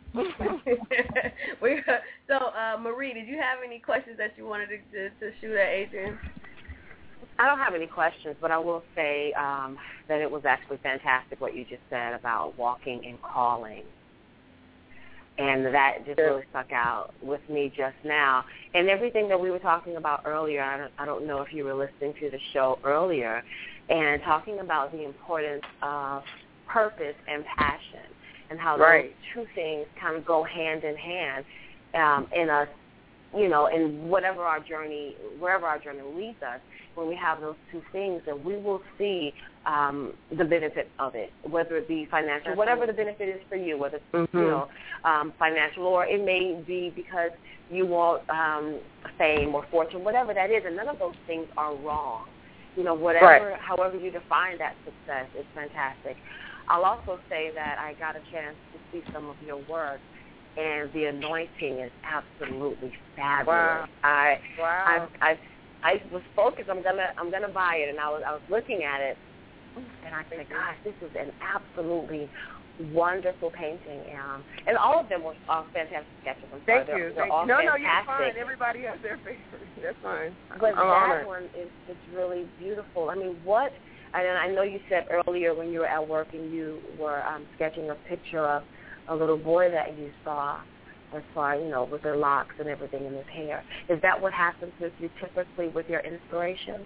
So, Marie, did you have any questions that you wanted to shoot at Adrian? I don't have any questions, but I will say that it was actually fantastic what you just said about walking and calling. And that just really stuck out with me just now. And everything that we were talking about earlier, I don't know if you were listening to the show earlier, and talking about the importance of purpose and passion and how those two things kind of go hand in hand in us, in wherever our journey leads us. When we have those two things, then we will see the benefit of it, whether it be financial, whatever the benefit is for you, whether it's financial, or it may be because you want fame or fortune, whatever that is, and none of those things are wrong. However you define that success is fantastic. I'll also say that I got a chance to see some of your work, and the anointing is absolutely fabulous. Wow. I was focused. I'm gonna buy it, and I was looking at it, and I said, "Gosh, this is an absolutely wonderful painting." And all of them were fantastic sketches. Thank you. No, you're fine. Everybody has their favorite. That's fine. But that one is really beautiful. I mean, what? And I know you said earlier when you were at work and you were sketching a picture of a little boy that you saw, as far, with their locks and everything in his hair. Is that what happens with you typically with your inspiration?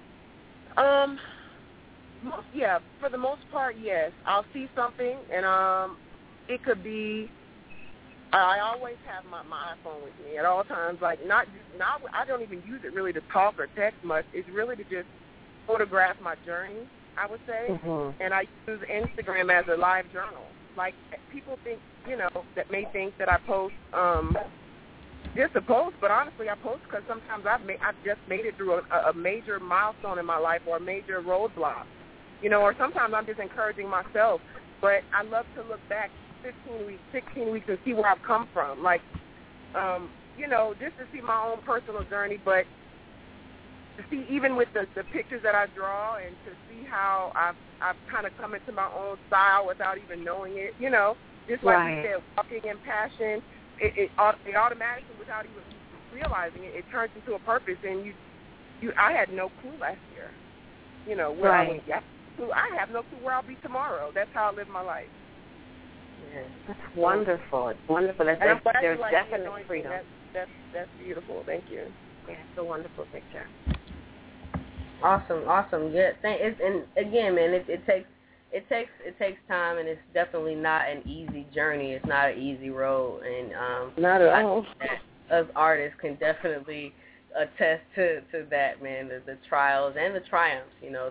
Yeah, for the most part, yes. I'll see something, and it could be. I always have my iPhone with me at all times. Like I don't even use it really to talk or text much. It's really to just photograph my journey, I would say. And I use Instagram as a live journal. Like people think, that may think that I post just a post, but honestly, I post because sometimes I've just made it through a major milestone in my life or a major roadblock, or sometimes I'm just encouraging myself. But I love to look back 15 weeks, 16 weeks and see where I've come from. Like, just to see my own personal journey, but to see even with the pictures that I draw and to see how I've kind of come into my own style without even knowing it, just like you said, walking in passion, it automatically, without even realizing it, it turns into a purpose. And I had no clue last year, where I went. I have no clue where I'll be tomorrow. That's how I live my life. Yeah. That's wonderful. It's wonderful. There's definite freedom. That's beautiful. Thank you. Yeah, it's a wonderful picture. Awesome. Yeah, and again, man, it takes time, and it's definitely not an easy journey. It's not an easy road, and not at all. Us artists can definitely attest to that, man. The trials and the triumphs.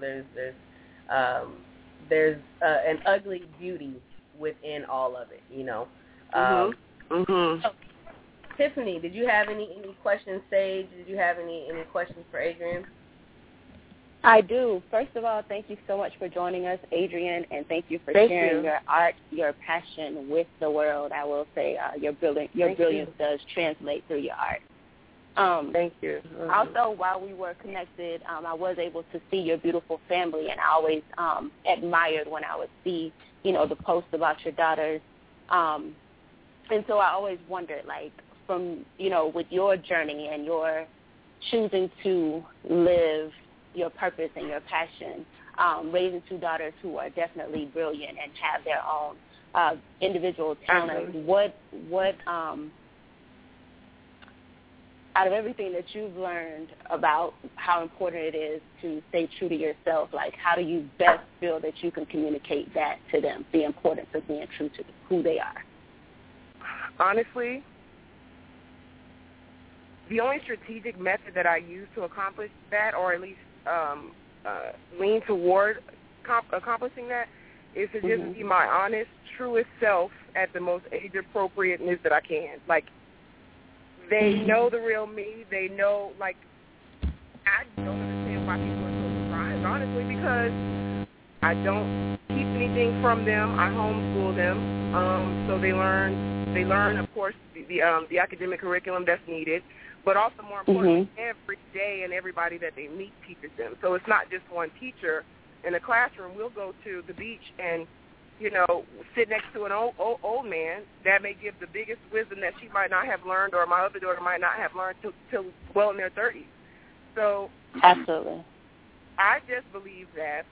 There's an ugly beauty within all of it. So, Tiffany, did you have any questions? Sage, did you have any questions for Adrian? I do. First of all, thank you so much for joining us, Adrienne, and thank you for sharing your art, your passion with the world. I will say your brilliance does translate through your art. Thank you. Also, while we were connected, I was able to see your beautiful family, and I always admired when I would see, the posts about your daughters. And so I always wondered, like, from, with your journey and your choosing to live your purpose and your passion, raising two daughters who are definitely brilliant and have their own individual talents, what out of everything that you've learned about how important it is to stay true to yourself, like, how do you best feel that you can communicate that to them, the importance of being true to who they are? Honestly, the only strategic method that I use to accomplish that, or at least lean toward accomplishing that, is to just be my honest, truest self at the most age-appropriateness that I can. Like, they know the real me. They know, like, I don't understand why people are so surprised, honestly, because I don't keep anything from them. I homeschool them, so they learn, of course, the academic curriculum that's needed, but also, more importantly, every day and everybody that they meet teaches them. So it's not just one teacher in a classroom. We'll go to the beach and, sit next to an old man that may give the biggest wisdom that she might not have learned, or my other daughter might not have learned till well in their 30s. So absolutely, I just believe that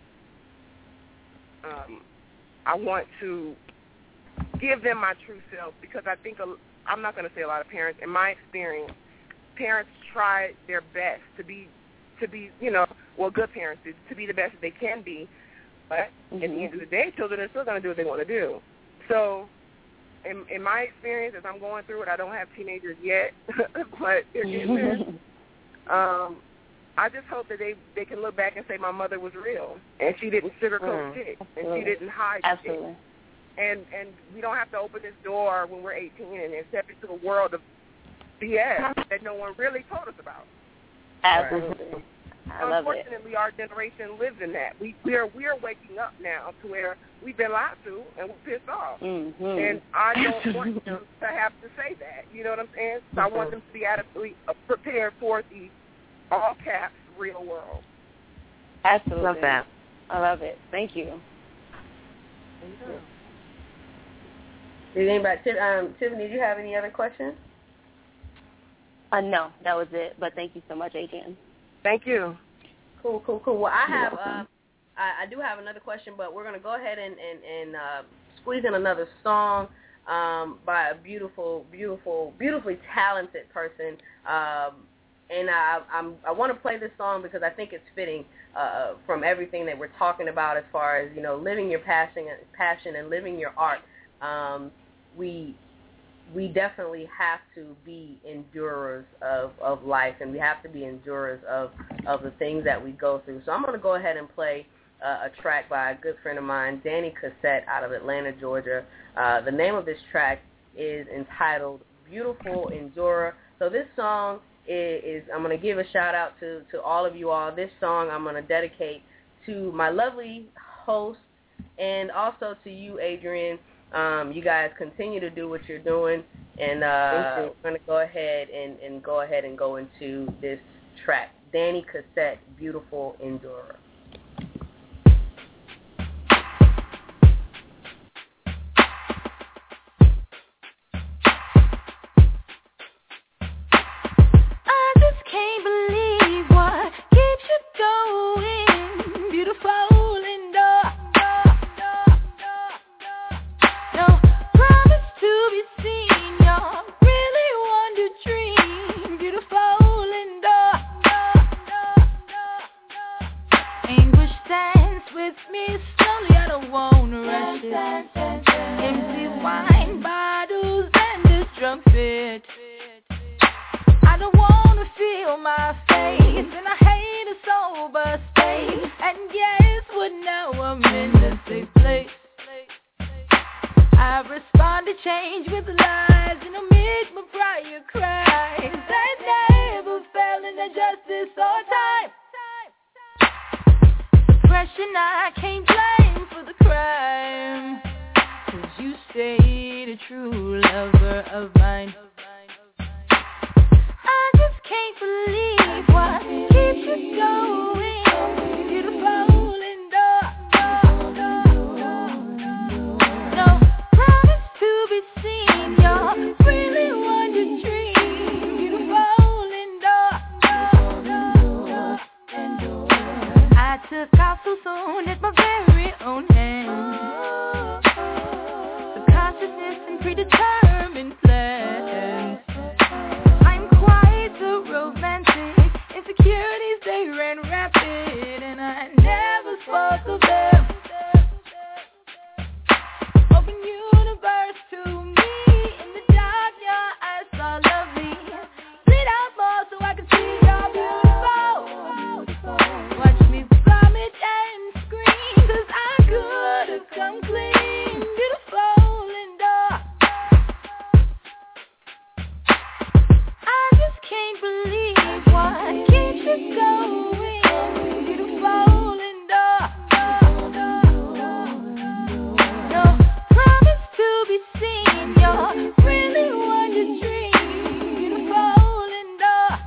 I want to give them my true self, because I think, I'm not going to say a lot of parents, in my experience, parents try their best to be good parents, to be the best that they can be. But at the end of the day, children are still going to do what they want to do. So in my experience, as I'm going through it, I don't have teenagers yet, but they're getting there. I just hope that they can look back and say my mother was real, and she didn't sugarcoat shit, and she didn't hide shit. And we don't have to open this door when we're 18 and step into a world of BS that no one really told us about. Absolutely. Unfortunately, our generation lives in that. We are waking up now to where we've been lied to and we're pissed off. And I don't want them to have to say that. You know what I'm saying? So I want them to be adequately prepared for the all caps real world. Absolutely. Love that. I love it. Thank you. Did anybody, Tiffany, did you have any other questions? No, that was it. But thank you so much, Adrienne. Thank you. Cool. Well, I do have another question, but we're going to go ahead and squeeze in another song by a beautifully talented person. And I want to play this song because I think it's fitting from everything that we're talking about as far as, living your passion and living your art. We definitely have to be endurers of life, and we have to be endurers of the things that we go through. So I'm going to go ahead and play a track by a good friend of mine, Danny Cassette, out of Atlanta, Georgia. The name of this track is entitled Beautiful Endurer. So this song is I'm going to give a shout-out to all of you all. This song I'm going to dedicate to my lovely host and also to you, Adrienne. You guys continue to do what you're doing, and we're going to go ahead and go into this track. Danny Cassette, Beautiful Endurer. I just can't believe what keeps you going, beautiful endurer. Empty wine bottles and this drum fit. I don't wanna feel my face, and I hate a sober state. And guess what? Now I'm in a safe place. I respond to change with lies, and omit my prior crimes. I never fell into justice or time. depression, I can't blame for the crime, 'cause you stayed a true lover of mine. I just can't believe what keeps you going. You're the folding door. No promise to be seen. You're really one to dream. You're the folding door. I took off so soon at my very own hand. Subconsciousness and predetermined plans. I'm quite so romantic. Insecurities, they ran rapid, and I never spoke of them. Open universe to me. In the dark, your eyes saw lovely. Bleed out more so I can see you're beautiful. Watch me vomit and scream, 'cause I could have come clean. Beautiful and dark. I just can't believe what keeps you going. Beautiful and dark. No promise to be seen. You're really one to dream. Beautiful and dark.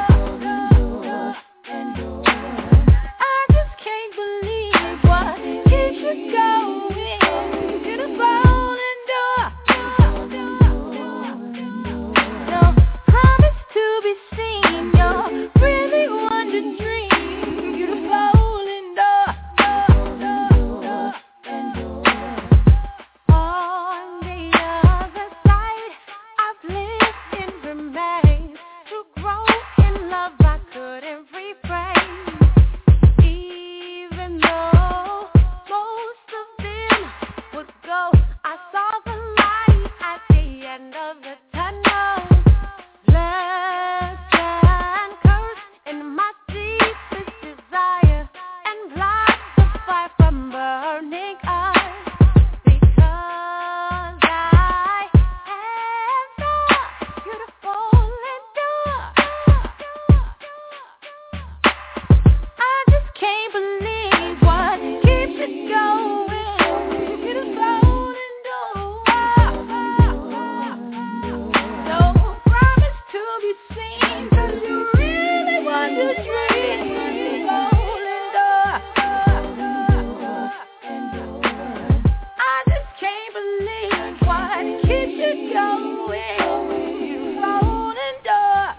I just can't believe what keeps you going. Beautiful and dark. No promise to be seen. You're really one to dream. Beautiful and dark. On the other side, I've lived in remains. To grow in love, I couldn't refrain. Even though most of them would go, I saw the light at the end of the tunnel. Blessed and cursed in my deepest desire, and blocked the fire from burning eyes. Because I am so beautiful and dark. I just can't believe what keeps it going. Beautiful and dark. No promise to be seen, 'cause you really want to dream. Beautiful and dark. I just can't believe what keeps you going. Beautiful and dark.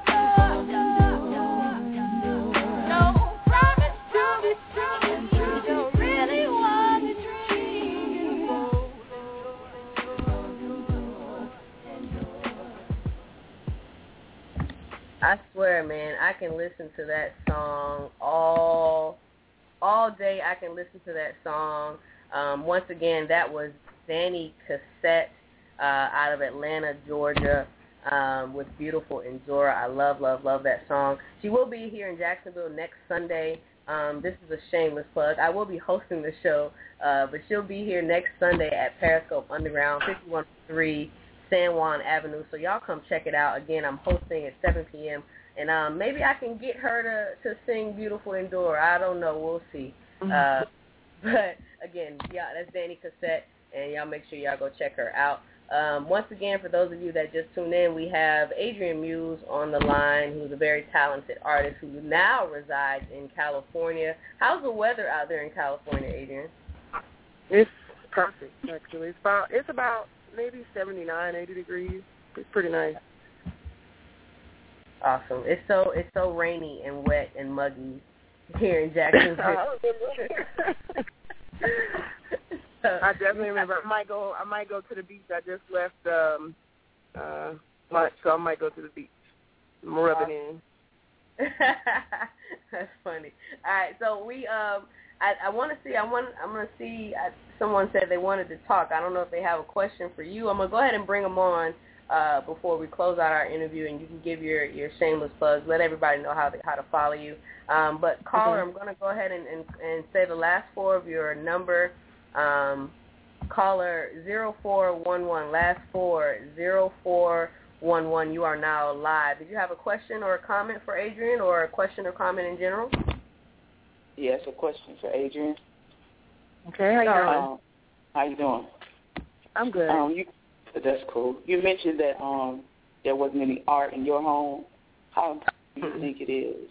No promise to be seen. You don't really want to dream. I swear, man, I can listen to that song all day. I can listen to that song. Once again, that was Danny Cassette out of Atlanta, Georgia, with Beautiful Endora. I love that song. She will be here in Jacksonville next Sunday. This is a shameless plug. I will be hosting the show, but she'll be here next Sunday at Periscope Underground, 5103 San Juan Avenue. So y'all come check it out. Again, I'm hosting at 7 p.m. And maybe I can get her to sing Beautiful Endora. I don't know. We'll see. But, again, yeah, that's Danny Cassette, and y'all make sure y'all go check her out. Once again, for those of you that just tuned in, we have Adrian Muse on the line, who's a very talented artist who now resides in California. How's the weather out there in California, Adrian? It's perfect, actually. It's about maybe 79, 80 degrees. It's pretty nice. Awesome. It's so rainy and wet and muggy here in Jacksonville. I definitely remember. I might go to the beach. I just left lunch, so I might go to the beach. I'm rubbing in. That's funny. All right, so we I want to see. I'm gonna see. Someone said they wanted to talk. I don't know if they have a question for you. I'm gonna go ahead and bring them on before we close out our interview, and you can give your shameless plugs. Let everybody know how to follow you. But caller, I'm gonna go ahead and say the last four of your number. Caller 0411. Last four 0411. You are now live. Did you have a question or a comment for Adrian, or a question or comment in general? Yes, a question for Adrian. Okay, how you doing? How you doing? I'm good. That's cool. You mentioned that there wasn't any art in your home. How important do you think it is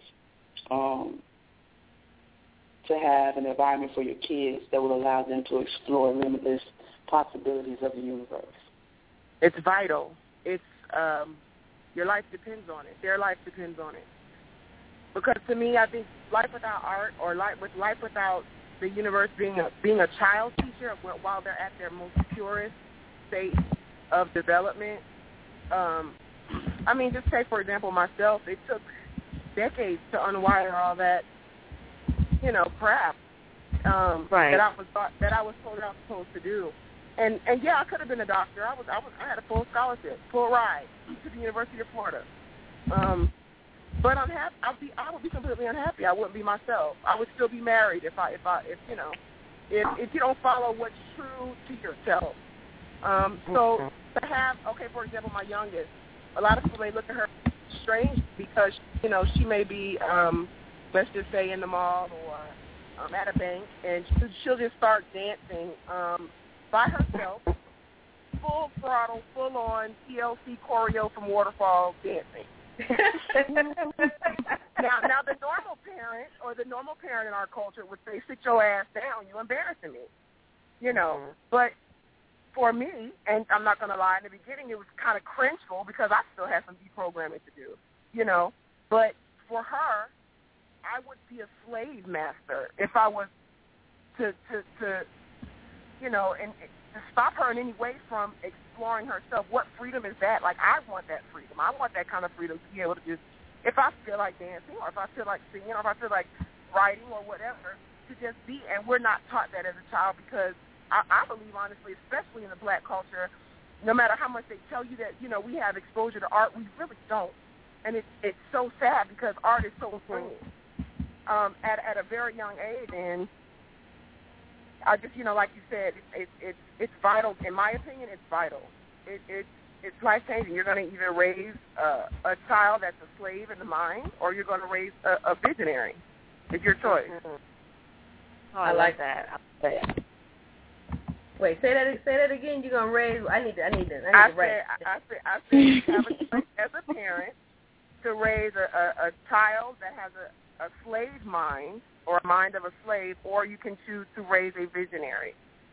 to have an environment for your kids that will allow them to explore limitless possibilities of the universe? It's vital. It's your life depends on it. Their life depends on it. Because to me, I think life without art or life without the universe being a child teacher while they're at their most purest state of development. I mean, just take, for example, myself. It took decades to unwire all that, crap right. that I was told I was supposed to do. And yeah, I could have been a doctor. I had a full scholarship, full ride to the University of Florida. But unhappy. I would be completely unhappy. I wouldn't be myself. I would still be married if you don't follow what's true to yourself. So to have, for example, my youngest, a lot of people may look at her strange because she may be, let's just say, in the mall or at a bank, and she'll just start dancing by herself, full throttle, full on TLC choreo from Waterfall dancing. now the normal parent in our culture would say, "Sit your ass down, you embarrassing me," But for me, and I'm not going to lie, in the beginning it was kind of cringeful because I still had some deprogramming to do, But for her, I would be a slave master if I was to and to stop her in any way from exploring herself. What freedom is that? Like, I want that freedom. I want that kind of freedom to be able to just, if I feel like dancing or if I feel like singing or if I feel like writing or whatever, to just be. And we're not taught that as a child because I believe, honestly, especially in the black culture, no matter how much they tell you that, we have exposure to art, we really don't. And it's so sad because art is so free at a very young age. And I just, like you said, it's vital. In my opinion, it's vital. It's life-changing. You're going to either raise a child that's a slave in the mind or you're going to raise a visionary. It's your choice. Oh, I like that. Wait, say that again. You're gonna raise. I need to write. I said you have a choice as a parent to raise a child that has a slave mind or a mind of a slave, or you can choose to raise a visionary.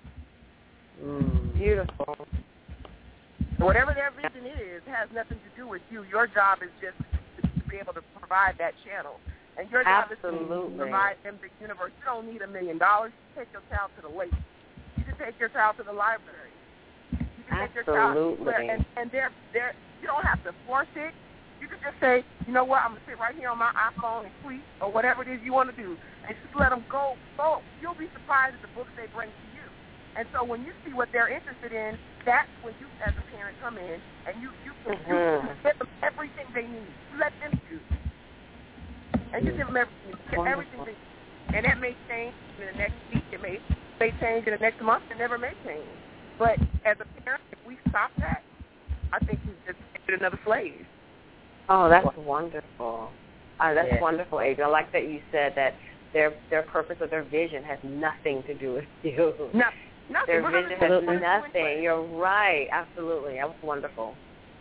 Beautiful. Whatever their vision is has nothing to do with you. Your job is just to be able to provide that channel. And your job is to provide them the universe. You don't need $1 million. You take your child to the lake. You can take your child to the library. You can take your child and you don't have to force it. You can just say, you know what, I'm going to sit right here on my iPhone and tweet or whatever it is you want to do. And just let them go. So you'll be surprised at the books they bring to you. And so when you see what they're interested in, that's when you as a parent come in and you give them everything they need. You let them choose. And you give them everything they need. And that may change in the next week. It may change in the next month. It never may change. But as a parent, if we stop that, I think we've just made another slave. Oh, that's wonderful. That's wonderful, Adrian. I like that you said that their purpose or their vision has nothing to do with you. Nothing. Their vision has nothing. You're right. Absolutely. That was wonderful.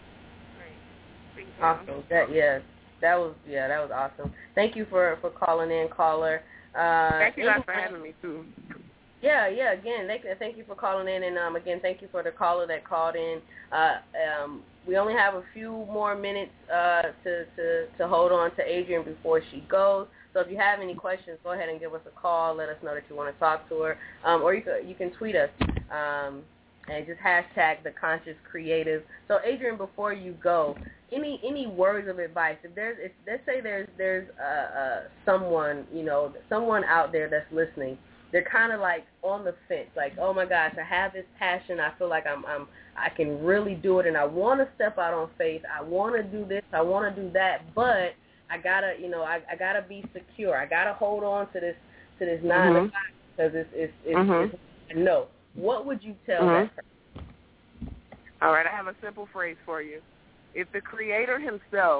Awesome. That was awesome. Thank you for calling in, caller. Thank you guys for having me too. Yeah. Again, thank you for calling in, and again, thank you for the caller that called in. We only have a few more minutes to hold on to Adrian before she goes. So if you have any questions, go ahead and give us a call. Let us know that you want to talk to her, or you can tweet us and just hashtag The Conscious Creative. So Adrian, before you go, any words of advice? If let's say there's someone out there that's listening. They're kind of like on the fence, like, oh my gosh, I have this passion. I feel like I can really do it, and I want to step out on faith. I want to do this. I want to do that, but I gotta, I gotta be secure. I gotta hold on to this 9 to 5 because it's no. What would you tell that person? All right, I have a simple phrase for you. If the Creator himself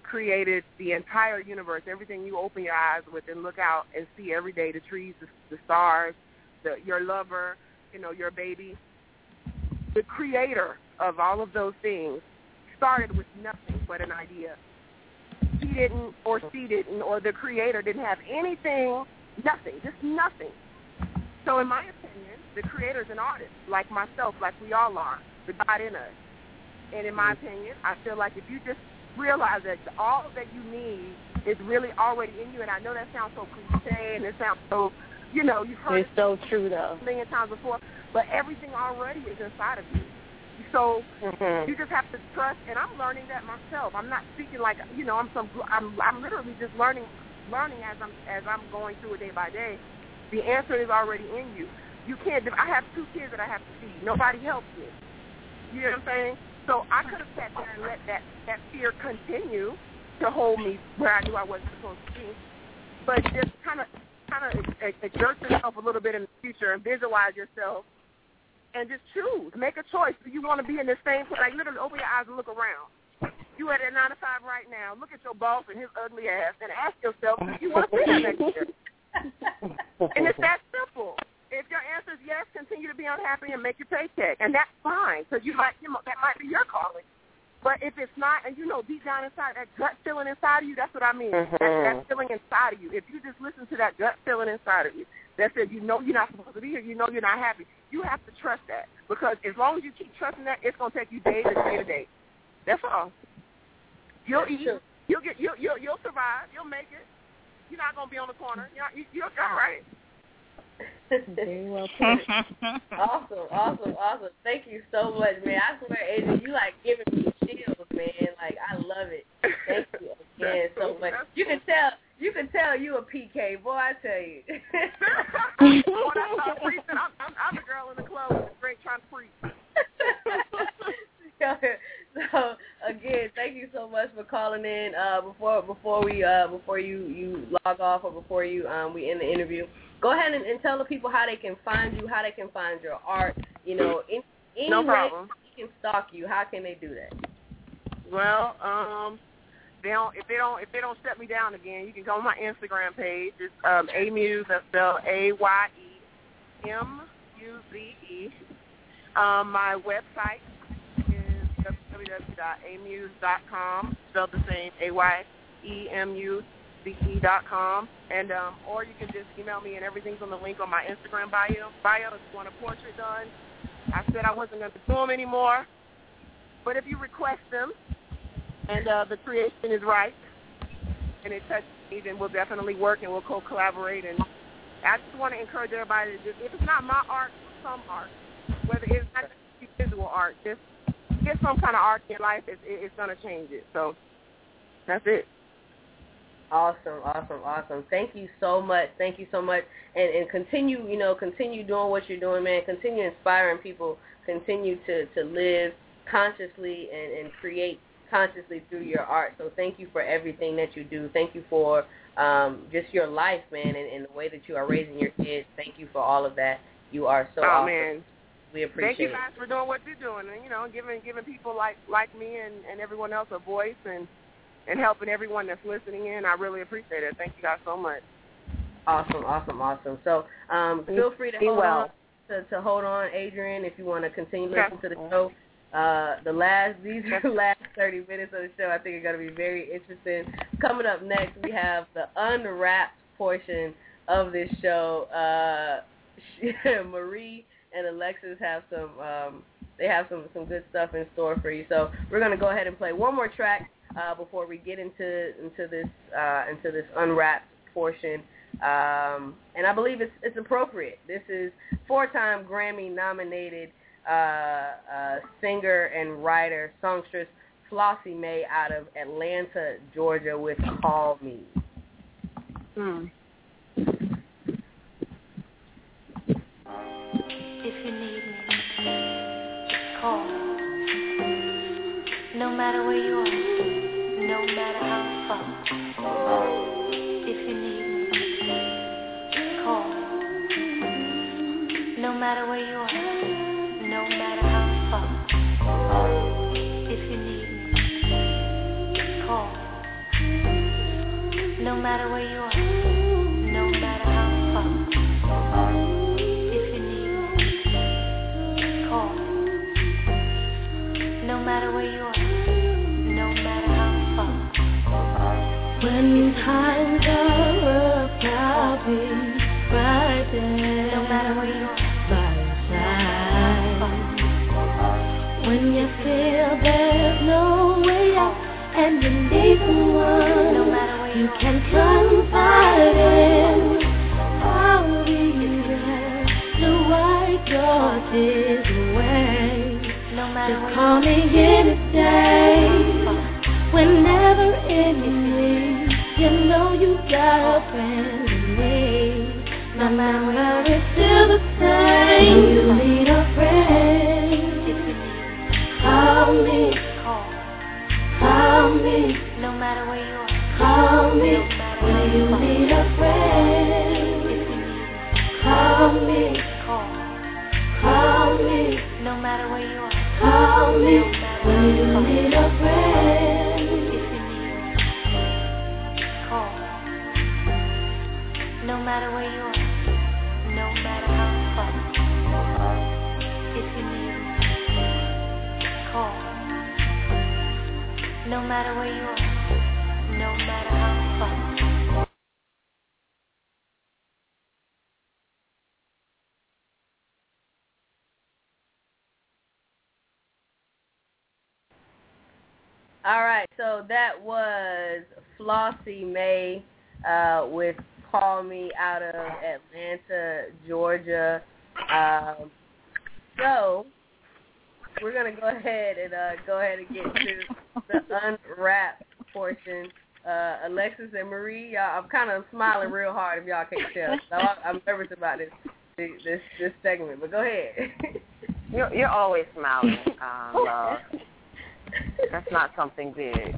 created the entire universe, everything you open your eyes with and look out and see every day, the trees, the stars, your lover, your baby. The creator of all of those things started with nothing but an idea. He didn't, or she didn't, or the creator didn't have anything, nothing, just nothing. So in my opinion, the creator is an artist, like myself, like we all are, the God in us. And in my opinion, I feel like if you just realize that all that you need is really already in you, and I know that sounds so cliche and it sounds so, you've heard it's so true, though. A million times before, but everything already is inside of you. So you just have to trust, and I'm learning that myself. I'm not speaking like I'm literally just learning as I'm going through it day by day. The answer is already in you. You can't. I have 2 kids that I have to feed. Nobody helps me. You know what I'm saying? So I could have sat there and let that fear continue to hold me where I knew I wasn't supposed to be. But just kind of exert yourself a little bit in the future and visualize yourself. And just choose. Make a choice. Do you want to be in the same place? Like, literally open your eyes and look around. You at a 9 to 5 right now. Look at your boss and his ugly ass and ask yourself, do you want to be there next year? And it's that simple. If your answer is yes, continue to be unhappy and make your paycheck. And that's fine, because that might be your calling. But if it's not, and deep down inside, that gut feeling inside of you, that's what I mean. That feeling inside of you. If you just listen to that gut feeling inside of you, that says you're not supposed to be here, you're not happy, you have to trust that. Because as long as you keep trusting that, it's going to take you day to day to day. That's all. You'll eat. You'll survive. You'll make it. You're not going to be on the corner. You're all right. Very well put. Awesome. Thank you so much, man. I swear, Adrian, you giving me chills, man. I love it. Thank you again so much. You can tell you a PK, boy. I tell you. When I start preaching, I'm the girl in the club with the drink trying to preach. So again, thank you so much for calling in. Before you log off, or before we end the interview, go ahead and tell the people how they can find you, how they can find your art. Any no way problem. they can stalk you. How can they do that? Well, if they don't shut me down again, you can go on my Instagram page. It's Amuse. That's spelled AYEMUZE. My website is www.amuse.com. Spelled the same, AYEMUZE.com. And or you can just email me, and everything's on the link on my Instagram bio. If you want a portrait done, I said I wasn't going to do them anymore, but if you request them and the creation is right and it touches me, then we'll definitely work and we'll co-collaborate. And I just want to encourage everybody to just, if it's not my art, some art, whether it's not just visual art, just get some kind of art in your life. It's going to change it. So that's it. Awesome. Thank you so much. And continue doing what you're doing, man. Continue inspiring people. Continue to live consciously and create consciously through your art. So thank you for everything that you do. Thank you for just your life, man, and the way that you are raising your kids. Thank you for all of that. You are so awesome. Man. We appreciate it. Thank you guys for doing what you're doing, and giving people like me and everyone else a voice and helping everyone that's listening in. I really appreciate it. Thank you guys so much. Awesome. So feel free to hold on, Adrian, if you want to continue listening to the show. These are the last 30 minutes of the show. I think are going to be very interesting. Coming up next, we have the unwrapped portion of this show. Marie and Alexis have some good stuff in store for you. So we're going to go ahead and play one more track before we get into this unwrapped portion. And I believe it's appropriate. This is 4-time Grammy-nominated singer and writer, songstress Flossie Mae out of Atlanta, Georgia, with Call Me. If you need me, just call. No matter where you are, no matter how far. If you need me, just call. No matter where you are, no matter how far. If you need me, just call. matter where you are, no matter how far. If you need, call. No matter where you are, no matter how far. When times are rough, I'll be right there. No matter where you are, by your side. When you feel there's no way out and you need someone, no matter where you can confide in. I'll be there to wipe your tears away. no matter Just where call me any day. Whenever in need, you know you got a friend in me. No matter it's still the same, you need a friend. Call me, call me. No matter where you are, Call me when you need a friend. Call me, call me. no matter where you are, Call me when you need a friend. call. No matter where you are, no matter how far. If you need me, call. No matter where you are, no matter how far. All right, so that was Flossie May with Call Me out of Atlanta, Georgia. So we're going to go ahead and get to the unwrapped portion. Alexis and Marie, y'all, I'm kind of smiling real hard if y'all can't tell. So I'm nervous about this segment, but go ahead. You're always smiling, love. That's not something big.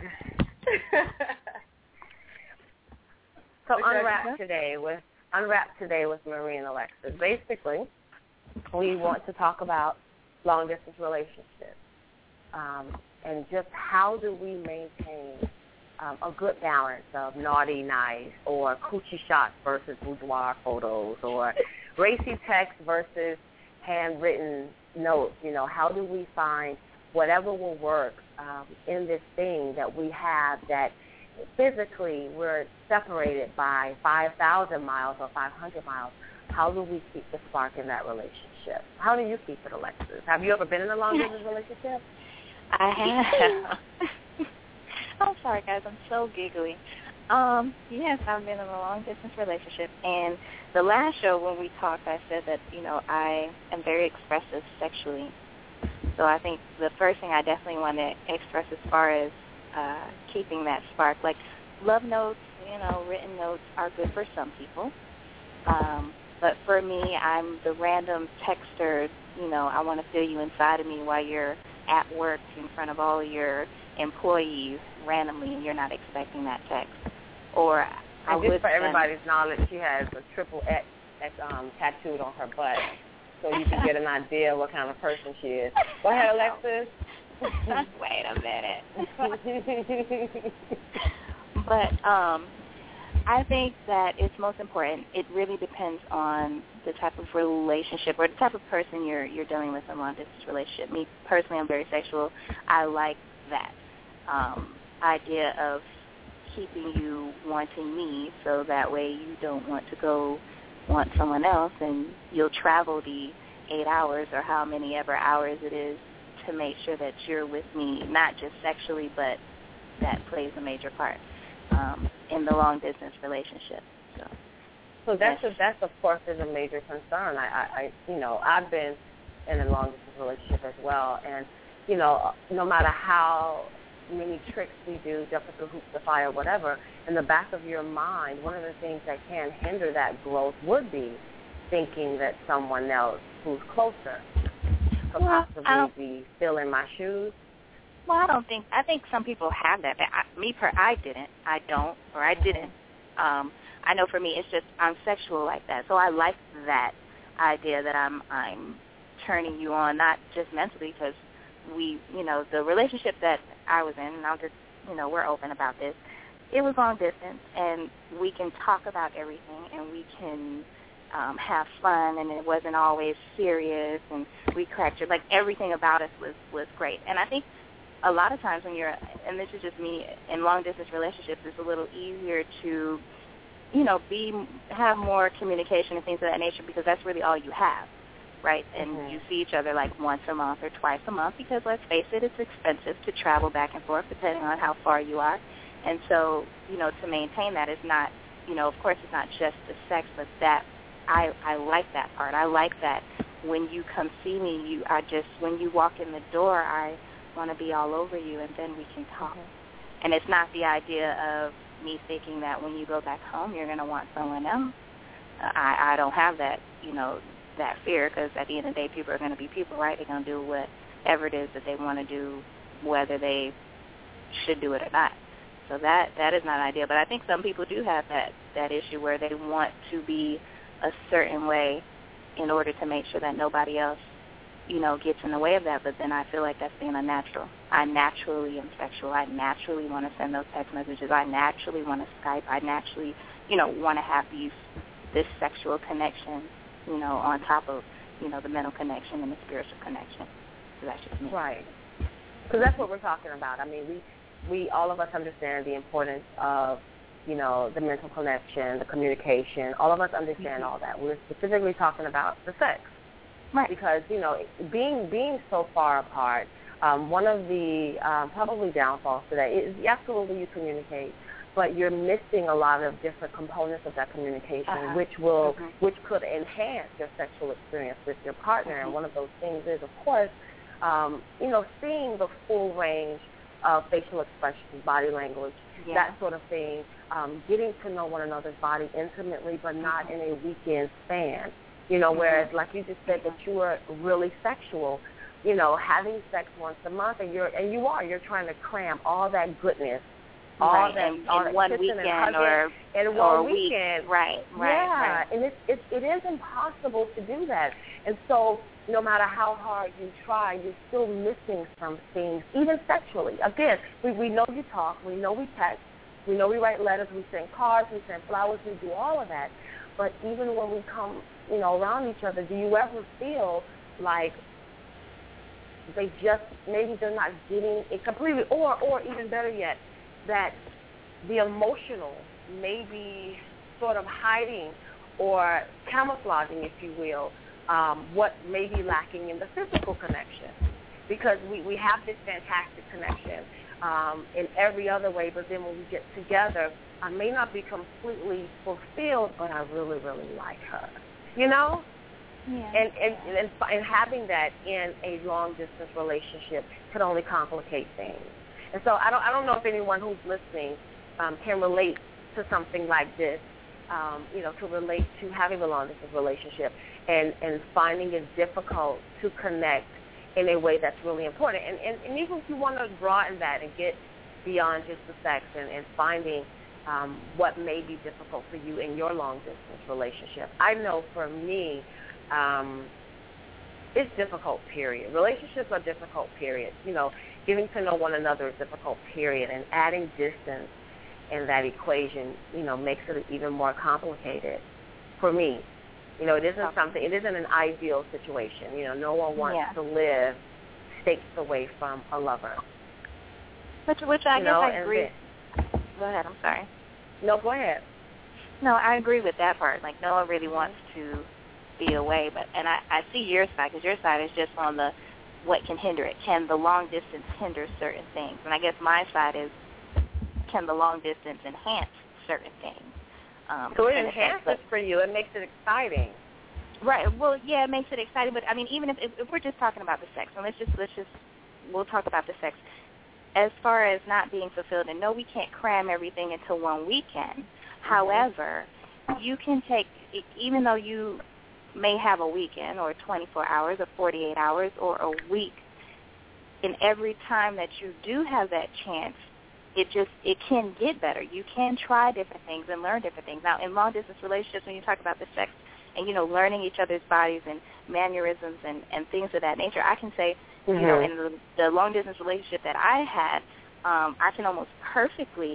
So Unwrapped today with Marie and Alexis. Basically, we want to talk about long distance relationships and just how do we maintain a good balance of naughty, nice, or coochie shots versus boudoir photos, or racy text versus handwritten notes. You know, how do we find whatever will work in this thing that we have that physically we're separated by 5,000 miles or 500 miles? How do we keep the spark in that relationship? How do you keep it, Alexis? Have you ever been in a long-distance relationship? I have. I'm sorry, guys. I'm so giggly. Yes, I've been in a long-distance relationship. And the last show when we talked, I said that, you know, I am very expressive sexually. So I think the first thing I definitely want to express as far as keeping that spark, like love notes, you know, written notes are good for some people. But for me, I'm the random texter, you know, I want to feel you inside of me while you're at work in front of all your employees randomly and you're not expecting that text. Or and just for everybody's knowledge, she has a triple X tattooed on her butt, so you can get an idea what kind of person she is. Go ahead, Alexis. Wait a minute. But I think that it's most important. It really depends on the type of relationship or the type of person you're dealing with in a long-distance relationship. Me, personally, I'm very sexual. I like that idea of keeping you wanting me so that way you don't want to go want someone else and you'll travel the 8 hours or how many ever hours it is to make sure that you're with me, not just sexually, but that plays a major part in the long-distance relationship. So that's of course is a major concern. I've been in a long-distance relationship as well, and you know, no matter how many tricks we do, jump through hoops to fire, whatever, in the back of your mind, one of the things that can hinder that growth would be thinking that someone else who's closer could possibly be filling my shoes. Well, I think some people have that. I didn't. I don't, or I didn't. I know for me, it's just I'm sexual like that. So I like that idea that I'm turning you on, not just mentally, because we, you know, the relationship that I was in, and I'll just, you know, we're open about this. it was long distance, and we can talk about everything, and we can have fun, and it wasn't always serious, and we cracked it. Like, everything about us was great. And I think a lot of times when you're, and this is just me, in long-distance relationships, it's a little easier to, you know, have more communication and things of that nature because that's really all you have, right? And you see each other like once a month or twice a month because, let's face it, it's expensive to travel back and forth depending on how far you are. And so, you know, to maintain that is not, you know, of course it's not just the sex, but that I like that part. I like that when you come see me, when you walk in the door, I want to be all over you, and then we can talk. And it's not the idea of me thinking that when you go back home, you're going to want someone else. I don't have that, you know, that fear, because at the end of the day, people are going to be people, right? They're going to do whatever it is that they want to do, whether they should do it or not. So that is not ideal. But I think some people do have that issue where they want to be a certain way in order to make sure that nobody else, you know, gets in the way of that. But then I feel like that's being unnatural. I naturally am sexual. I naturally want to send those text messages. I naturally want to Skype. I naturally, you know, want to have this sexual connection, you know, on top of, you know, the mental connection and the spiritual connection. So that's just me. Right. Because that's what we're talking about. I mean, we all of us understand the importance of, you know, the mental connection, the communication. All of us understand all that. We're specifically talking about the sex. Right. Because, you know, being so far apart, one of the probably downfalls to that is absolutely you communicate, but you're missing a lot of different components of that communication, which could enhance your sexual experience with your partner. And one of those things is, of course, you know, seeing the full range of facial expressions, body language, that sort of thing, getting to know one another's body intimately, but not in a weekend span. You know, whereas, like you just said, that you are really sexual, you know, having sex once a month, and you're trying to cram all that goodness, all that in one weekend or in one weekend, right? And it is impossible to do that. And so, no matter how hard you try, you're still missing some things, even sexually. Again, we know you talk, we know we text, we know we write letters, we send cards, we send flowers, we do all of that. But even when we come, you know, around each other, do you ever feel like maybe they're not getting it completely, or even better yet, that the emotional may be sort of hiding or camouflaging, if you will, what may be lacking in the physical connection? Because we have this fantastic connection in every other way, but then when we get together, I may not be completely fulfilled, but I really, really like her. You know? Yeah. And having that in a long-distance relationship could only complicate things. And so I don't know if anyone who's listening can relate to something like this, you know, to relate to having a long-distance relationship and finding it difficult to connect in a way that's really important. And even if you want to broaden that and get beyond just the sex and finding what may be difficult for you in your long-distance relationship. I know for me, it's difficult, period. Relationships are difficult, period. You know, getting to know one another is difficult, period. And adding distance in that equation, you know, makes it even more complicated for me. You know, it isn't an ideal situation. You know, no one wants to live states away from a lover. Which I guess I agree. Go ahead, I'm sorry. No, go ahead. No, I agree with that part. Like, no one really wants to be away, and I see your side, because your side is just on the what can hinder it. Can the long distance hinder certain things? And I guess my side is, can the long distance enhance certain things? So it enhances for you. It makes it exciting. Right. Well, yeah, it makes it exciting. But I mean, even if we're just talking about the sex, and we'll talk about the sex. As far as not being fulfilled, and no, we can't cram everything into one weekend. However, you can take, even though you may have a weekend or 24 hours or 48 hours or a week, in every time that you do have that chance, it can get better. You can try different things and learn different things. Now, in long-distance relationships, when you talk about the sex and, you know, learning each other's bodies and mannerisms and things of that nature, I can say, you know, in the long-distance relationship that I had, I can almost perfectly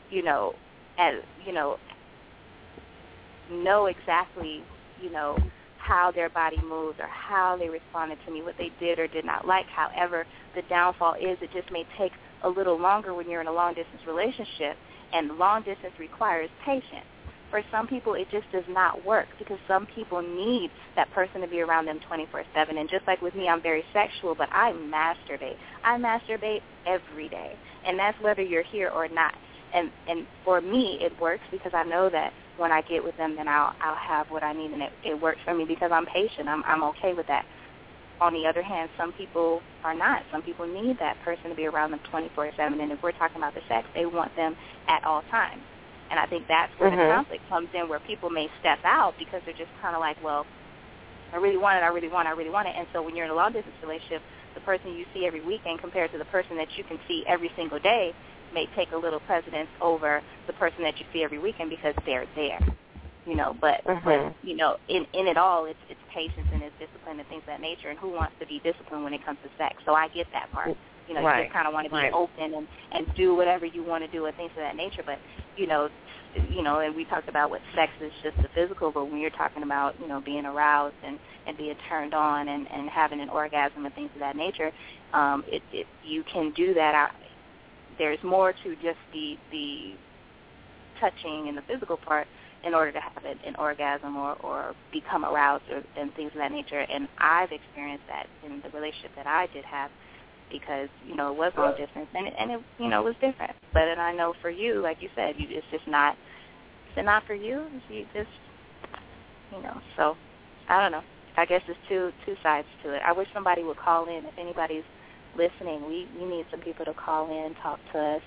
know exactly, how their body moves or how they responded to me, what they did or did not like. However, the downfall is it just may take a little longer when you're in a long-distance relationship, and long-distance requires patience. For some people, it just does not work because some people need that person to be around them 24/7. And just like with me, I'm very sexual, but I masturbate. I masturbate every day, and that's whether you're here or not. And for me, it works because I know that when I get with them, then I'll have what I need, and it works for me because I'm patient. I'm okay with that. On the other hand, some people are not. Some people need that person to be around them 24/7, and if we're talking about the sex, they want them at all times. And I think that's where the conflict comes in, where people may step out because they're just kind of like, well, I really want it. And so when you're in a long-distance relationship, the person you see every weekend compared to the person that you can see every single day may take a little precedence over the person that you see every weekend because they're there. But in it all, it's patience and it's discipline and things of that nature. And who wants to be disciplined when it comes to sex? So I get that part. You just kind of want to be open and do whatever you want to do and things of that nature. But, and we talked about what sex is just the physical, but when you're talking about, being aroused and being turned on and having an orgasm and things of that nature, you can do that. There's more to just the touching and the physical part in order to have an orgasm or become aroused and things of that nature. And I've experienced that in the relationship that I did have because, it was long distance and it was different. But and I know for you, like you said, it's just not, is it not for you? You just, so I don't know. I guess there's two sides to it. I wish somebody would call in. If anybody's listening, we need some people to call in, talk to us,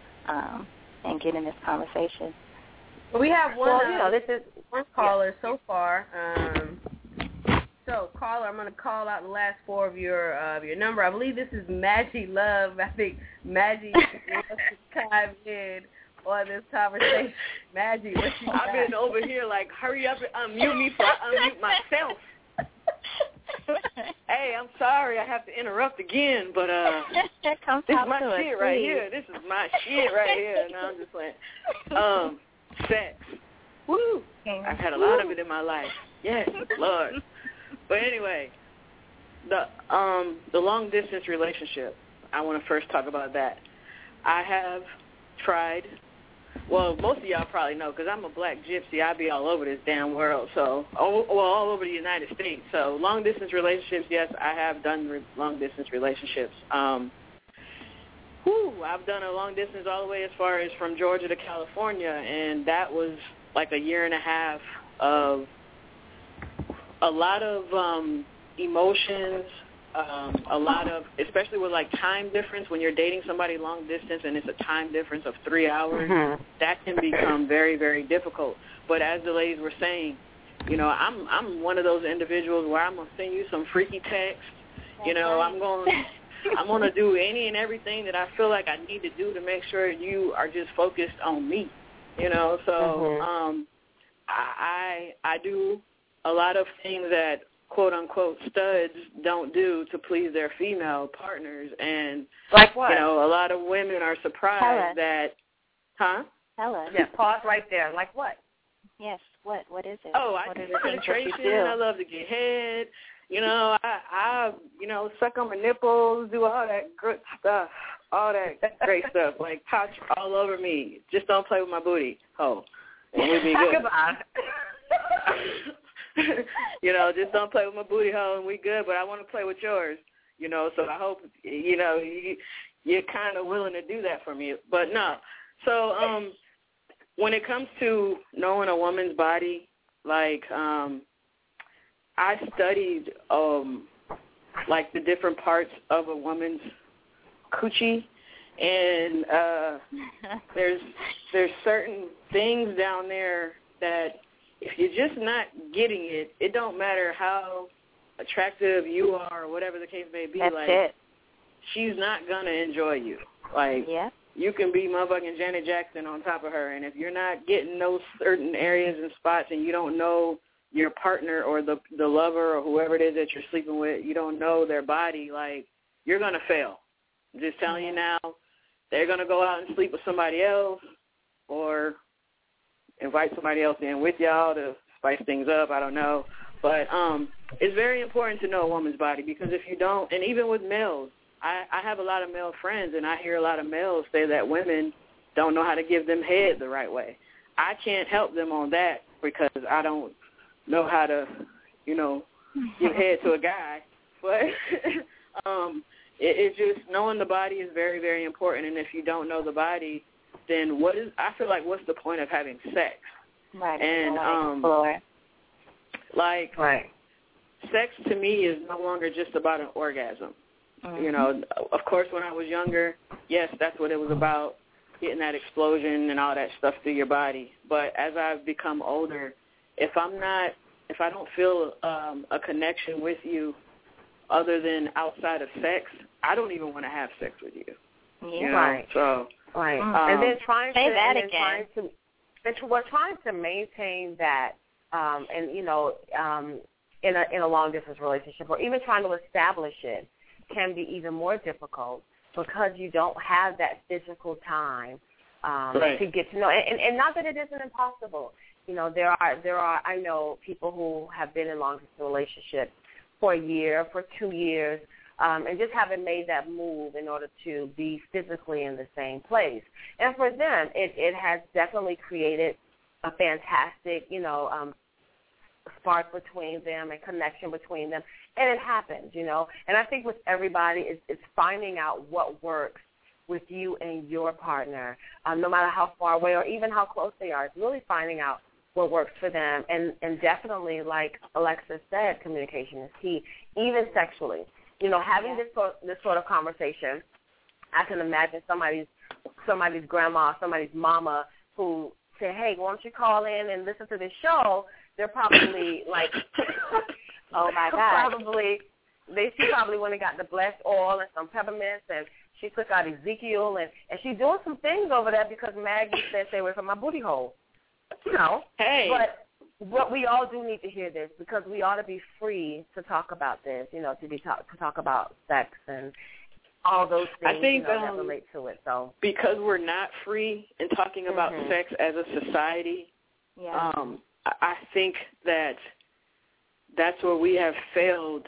and get in this conversation. Well, we have one caller so far. So, caller, I'm going to call out the last four of your number. I believe this is Maggie Love. I think Maggie wants to chime in on this conversation. Maggie, what you got? I've been over here like, hurry up and unmute me so I unmute myself. Hey, I'm sorry I have to interrupt again, but this is my shit right here. This is my shit right here. No, I'm just playing. Sex. Woo! I've had a lot of it in my life. Yes, Lord. But anyway, the long-distance relationship, I want to first talk about that. I have tried, well, most of y'all probably know because I'm a black gypsy. I be all over this damn world, so, all over the United States. So long-distance relationships, yes, I have done long-distance relationships. I've done a long-distance all the way as far as from Georgia to California, and that was like a year and a half of a lot of emotions, a lot of, especially with like time difference, when you're dating somebody long distance and it's a time difference of 3 hours, that can become very, very difficult. But as the ladies were saying, I'm one of those individuals where I'm going to send you some freaky text. I'm going to do any and everything that I feel like I need to do to make sure you are just focused on me, So I do a lot of things that quote-unquote studs don't do to please their female partners. And, like what? A lot of women are surprised that, Tell us. Yeah, pause right there. Like what? Yes, what is it? Oh, I do penetration. I love to get head. I suck on my nipples, do all that good stuff, all that great stuff, like touch all over me. Just don't play with my booty, and we'll be good. Goodbye. Just don't play with my booty hole and we good, but I want to play with yours, so I hope, you're kind of willing to do that for me. But no. So when it comes to knowing a woman's body, like I studied like the different parts of a woman's coochie, and there's certain things down there that if you're just not getting it, it don't matter how attractive you are or whatever the case may be. That's it. She's not going to enjoy you. You can be motherfucking Janet Jackson on top of her, and if you're not getting those certain areas and spots and you don't know your partner or the lover or whoever it is that you're sleeping with, you don't know their body, you're going to fail. I'm just telling you now, they're going to go out and sleep with somebody else. or invite somebody else in with y'all to spice things up. I don't know. But it's very important to know a woman's body, because if you don't, and even with males, I have a lot of male friends, and I hear a lot of males say that women don't know how to give them head the right way. I can't help them on that because I don't know how to, give head to a guy. But it's just knowing the body is very, very important. And if you don't know the body, then I feel like what's the point of having sex? Right. And sex to me is no longer just about an orgasm. Mm-hmm. Of course, when I was younger, yes, that's what it was about, getting that explosion and all that stuff through your body. But as I've become older, if I don't feel a connection with you other than outside of sex, I don't even want to have sex with you. Yeah. Right. So, right. And then trying to maintain that, in a long distance relationship, or even trying to establish it, can be even more difficult because you don't have that physical time to get to know. And not that it isn't impossible. There are. I know people who have been in long distance relationships for a year, for 2 years, and just haven't made that move in order to be physically in the same place. And for them, it has definitely created a fantastic, spark between them and connection between them. And it happens, And I think with everybody, it's finding out what works with you and your partner, no matter how far away or even how close they are. It's really finding out what works for them. And definitely, like Alexis said, communication is key, even sexually. Having this sort of conversation, I can imagine somebody's grandma, somebody's mama who say, hey, why don't you call in and listen to this show? They're probably like, oh, my God. She probably went and got the blessed oil and some peppermints, and she took out Ezekiel, and she's doing some things over there because Maggie said stay away from my booty hole. Hey. But we all do need to hear this because we ought to be free to talk about this, to talk about sex and all those things I think, that relate to it. So because we're not free in talking about sex as a society, I think that's where we have failed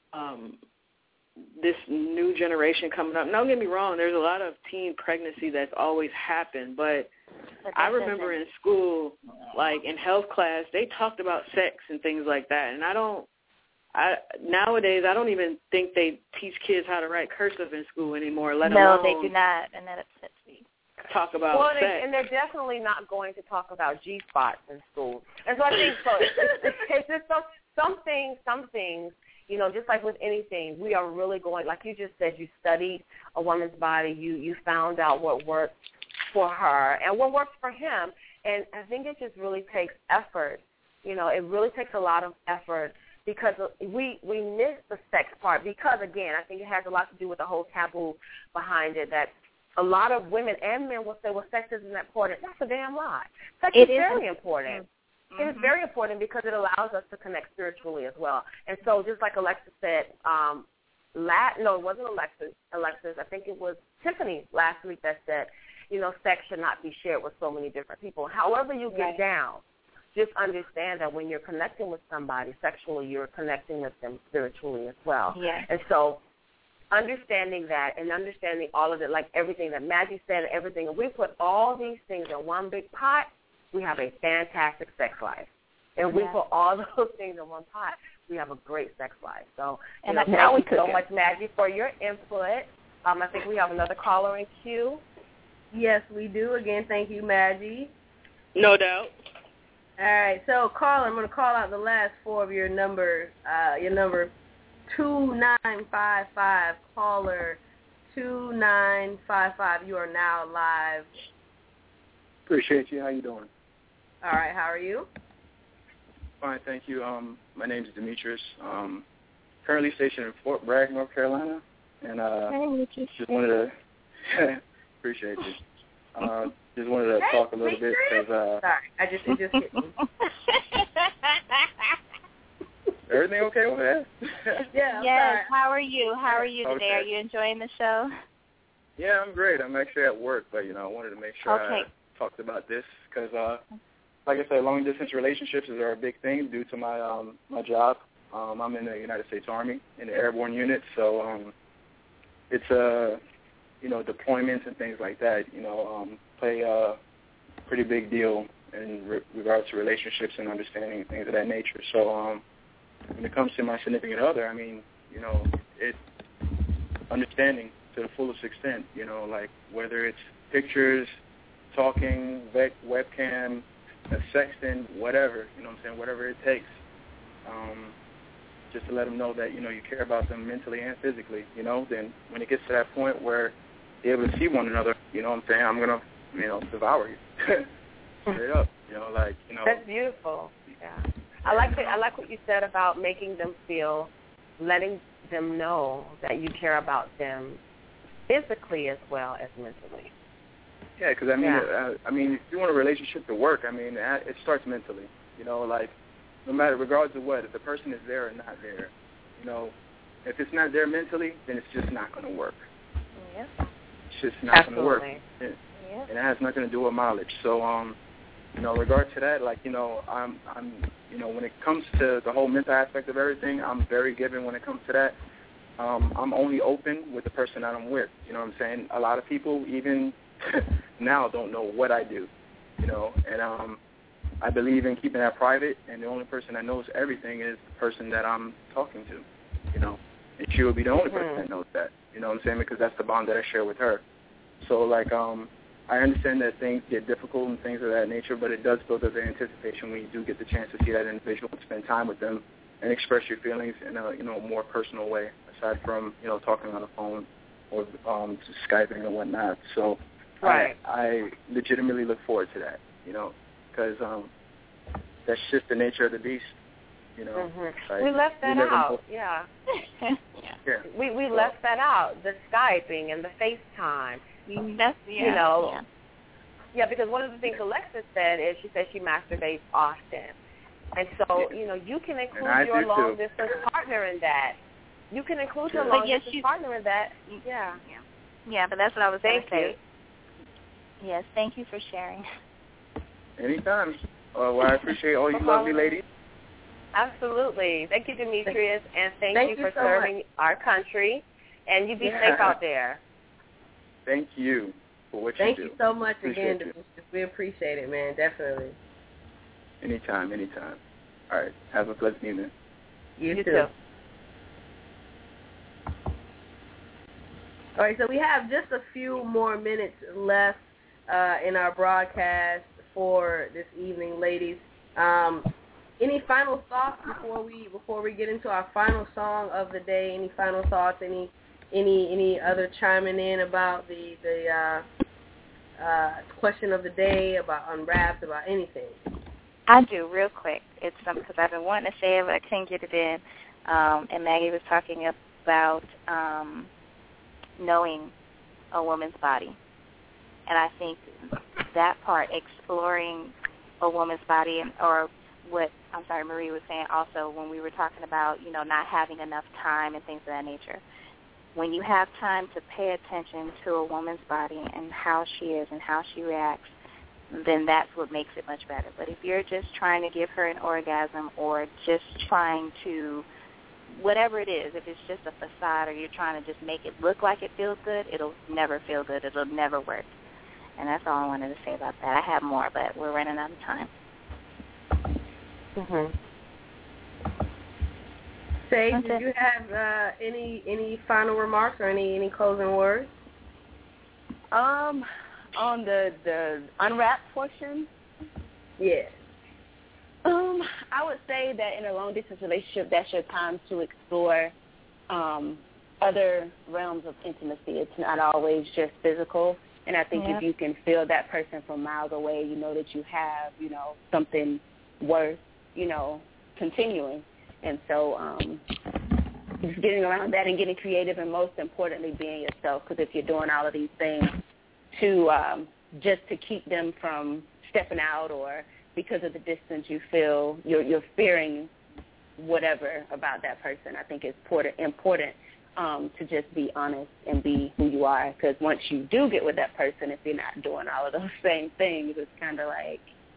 this new generation coming up. Don't get me wrong, there's a lot of teen pregnancy that's always happened, but I remember in school, like in health class, they talked about sex and things like that, and nowadays I don't even think they teach kids how to write cursive in school anymore, let alone they do not, and that upsets me. Talk about sex. And they're definitely not going to talk about G-spots in school. And so I think it's just some things, just like with anything, we are really going, like you just said, you studied a woman's body, you found out what worked for her and what works for him. And I think it just really takes effort. It really takes a lot of effort because we miss the sex part because, again, I think it has a lot to do with the whole taboo behind it that a lot of women and men will say, well, sex isn't that important. That's a damn lie. Sex is very important. It is very important because it allows us to connect spiritually as well. And so just like Alexis said, no, it wasn't Alexis. I think it was Tiffany last week that said, sex should not be shared with so many different people. However you get down, just understand that when you're connecting with somebody sexually, you're connecting with them spiritually as well. Yeah. And so understanding that and understanding all of it, like everything that Maggie said and everything, if we put all these things in one big pot, we have a fantastic sex life. And we put all those things in one pot, we have a great sex life. So thank you so much, Maggie, for your input. I think we have another caller in queue. Yes, we do. Again, thank you, Maggie. No doubt. All right, so caller, I'm going to call out the last four of your number 2955, caller 2955. You are now live. Appreciate you. How you doing? All right, how are you? Fine, thank you. My name is Demetrius. Currently stationed in Fort Bragg, North Carolina, and just wanted to appreciate you. Just wanted to talk a little bit because sorry, it just hit me. Everything okay over there? Yeah. Yes. How are you? How are you today? Are you enjoying the show? Yeah, I'm great. I'm actually at work, but I wanted to make sure I talked about this because, like I said, long-distance relationships are a big thing due to my my job. I'm in the United States Army in the airborne unit, so it's deployments and things like that, play a pretty big deal in regards to relationships and understanding things of that nature. So when it comes to my significant other, I mean, it's understanding to the fullest extent, like whether it's pictures, talking, webcam, sexting, whatever, whatever it takes, just to let them know that, you care about them mentally and physically, then when it gets to that point where they're able to see one another, I'm going to, devour you. Straight up, That's beautiful. Yeah. I like what you said about making them feel, letting them know that you care about them physically as well as mentally. Yeah, because I mean, if you want a relationship to work, it starts mentally. No matter, regardless of what, if the person is there or not there, if it's not there mentally, then it's just not going to work. Yeah. It's just not going to work. And it has nothing to do with mileage. So, regard to that, I'm when it comes to the whole mental aspect of everything, I'm very given when it comes to that. I'm only open with the person that I'm with. You know what I'm saying? A lot of people, even now, don't know what I do. And I believe in keeping that private, and the only person that knows everything is the person that I'm talking to. And she will be the only person that knows that. You know what I'm saying? Because that's the bond that I share with her. So, I understand that things get difficult and things of that nature, but it does build up the anticipation when you do get the chance to see that individual and spend time with them and express your feelings in a more personal way, aside from talking on the phone or just Skyping or whatnot. So I legitimately look forward to that, because that's just the nature of the beast. We left that out. Yeah. We left that out. The Skyping and the FaceTime. That's Yeah, because one of the things Alexis said is she said she masturbates often. And so, you can include your long-distance partner in that. You can include your long-distance partner in that. Yeah. Yeah, but that's what I was going to say. Yes, thank you for sharing. Anytime. Well, I appreciate all you lovely ladies. Absolutely. Thank you, Demetrius, and thank you for serving our country. And you be safe out there. Thank you for what you do. Thank you so much again, Demetrius. We appreciate it, man, definitely. Anytime. All right. Have a pleasant evening. You too. All right, so we have just a few more minutes left in our broadcast for this evening, ladies. Any final thoughts before we get into our final song of the day? Any final thoughts? Any other chiming in about the question of the day, about Unwrapped, about anything? I do, real quick. It's something because I've been wanting to say it, but I can't get it in. And Maggie was talking about knowing a woman's body. And I think that part, exploring a woman's body, or what Marie was saying also when we were talking about, not having enough time and things of that nature. When you have time to pay attention to a woman's body and how she is and how she reacts, then that's what makes it much better. But if you're just trying to give her an orgasm or just trying to, whatever it is, if it's just a facade or you're trying to just make it look like it feels good, it'll never feel good. It'll never work. And that's all I wanted to say about that. I have more, but we're running out of time. Sage, did you have any final remarks or any closing words? On the Unwrapped portion? Yeah. I would say that in a long-distance relationship, that's your time to explore other realms of intimacy. It's not always just physical. And I think if you can feel that person from miles away, you know that you have, something worth, continuing. And so just getting around that and getting creative, and most importantly, being yourself. Because if you're doing all of these things to just to keep them from stepping out, or because of the distance you feel you're fearing whatever about that person, I think it's important to just be honest and be who you are. Because once you do get with that person, if you're not doing all of those same things, it's kind of like,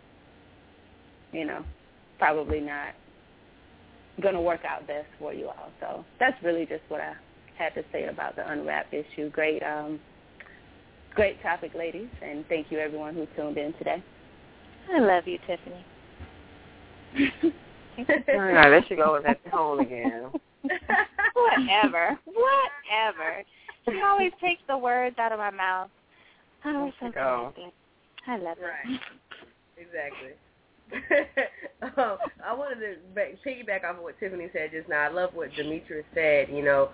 probably not going to work out best for you all. So that's really just what I had to say about the unwrap issue. Great topic, ladies, and thank you everyone who tuned in today. I love you, Tiffany. No, there she goes at home again. Whatever. She always takes the words out of my mouth. Oh, so connected. I love it. Exactly. I wanted to piggyback off of what Tiffany said just now. I love what Demetrius said.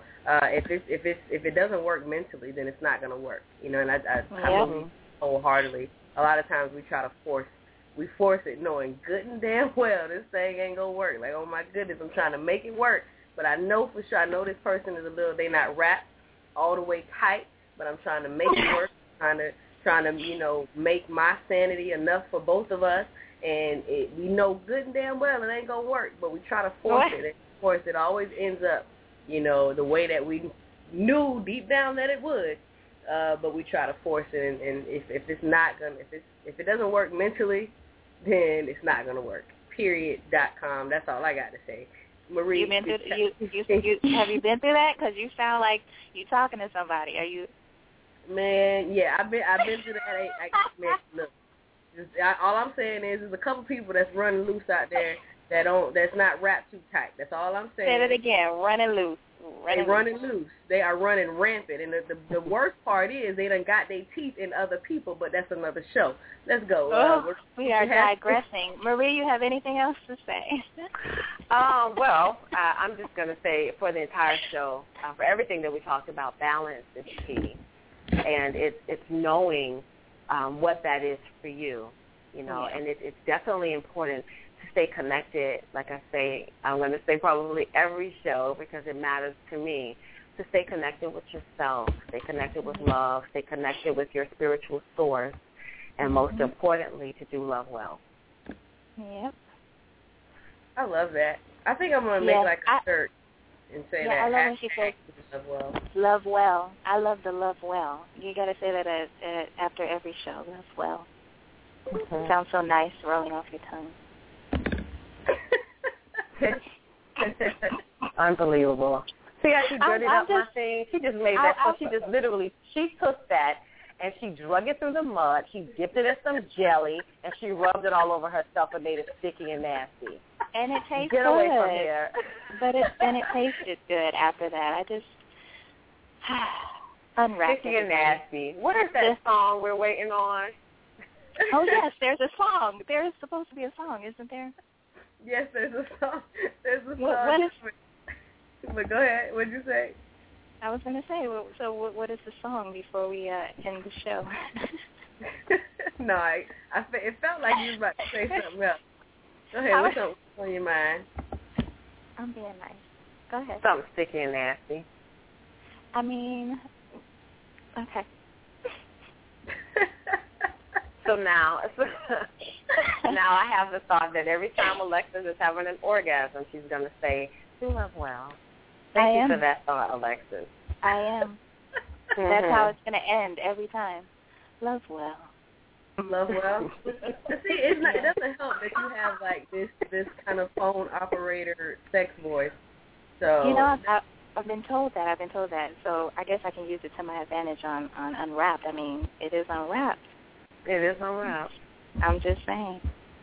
If it doesn't work mentally, then it's not going to work. And I believe wholeheartedly. A lot of times we try to force it, knowing good and damn well this thing ain't gonna work. Like, oh my goodness, I'm trying to make it work, but I know for sure. I know this person is they not wrapped all the way tight, but I'm trying to make it work. Trying to make my sanity enough for both of us. And we know good and damn well it ain't going to work, but we try to force it. And of course, it always ends up, the way that we knew deep down that it would, but we try to force it. And if it's not going to, if it doesn't work mentally, then it's not going to work. Period.com. That's all I got to say. Marie, have you been through that? Because you sound like you talking to somebody. Are you? Man, yeah, I've been through that. Look. All I'm saying is there's a couple people that's running loose out there that's not wrapped too tight. That's all I'm saying. Say it again, running loose. Running loose. They are running rampant. And the worst part is they done got their teeth in other people, but that's another show. Let's go. We are digressing. Marie, you have anything else to say? Well, I'm just going to say for the entire show, for everything that we talked about, balance is key. And it's knowing what that is for you, and it's definitely important to stay connected. Like I say, I'm going to say probably every show because it matters to me, to stay connected with yourself, stay connected with love, stay connected with your spiritual source, and most importantly, to do love well. Yep. I love that. I think I'm going to make a shirt and say that. I love when she says love well. Love well. I love the love well. You got to say that after every show. Love well. Mm-hmm. Sounds so nice rolling off your tongue. Unbelievable. See how she dirtied up my thing? She just made that. She took that and she drug it through the mud. She dipped it in some jelly and she rubbed it all over herself and made it sticky and nasty. And it tastes good. Get away from here. But it tasted good after that. I just unwrapped sticky and nasty. What is that song we're waiting on? Oh, yes, there's a song. There is supposed to be a song, isn't there? Yes, there's a song. What is? But go ahead. What did you say? I was going to say, so what is the song before we end the show? No, it felt like you were about to say something else. Go ahead. What's on your mind? I'm being nice. Go ahead. Something sticky and nasty. I mean, okay. So now I have the thought that every time Alexis is having an orgasm, she's going to say, "Do love well." Thank you for that thought, Alexis. I am. That's how it's going to end every time. Love well. Love well. See, it doesn't help that you have like this kind of phone operator sex voice. So I've been told that. So I guess I can use it to my advantage on Unwrapped. I mean, it is unwrapped. It is unwrapped. I'm just saying.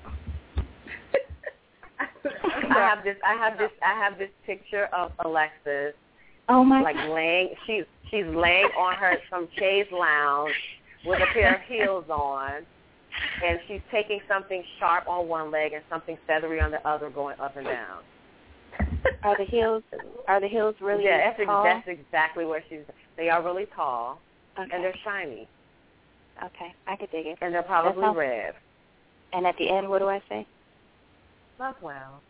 I have this picture of Alexis. Oh my! Like laying, she's laying on some chaise lounge with a pair of heels on, and she's taking something sharp on one leg and something feathery on the other, going up and down. Are the heels really tall? That's exactly where they are really tall, okay. And they're shiny. Okay, I could dig it. And they're probably red. And at the end, what do I say? Love well.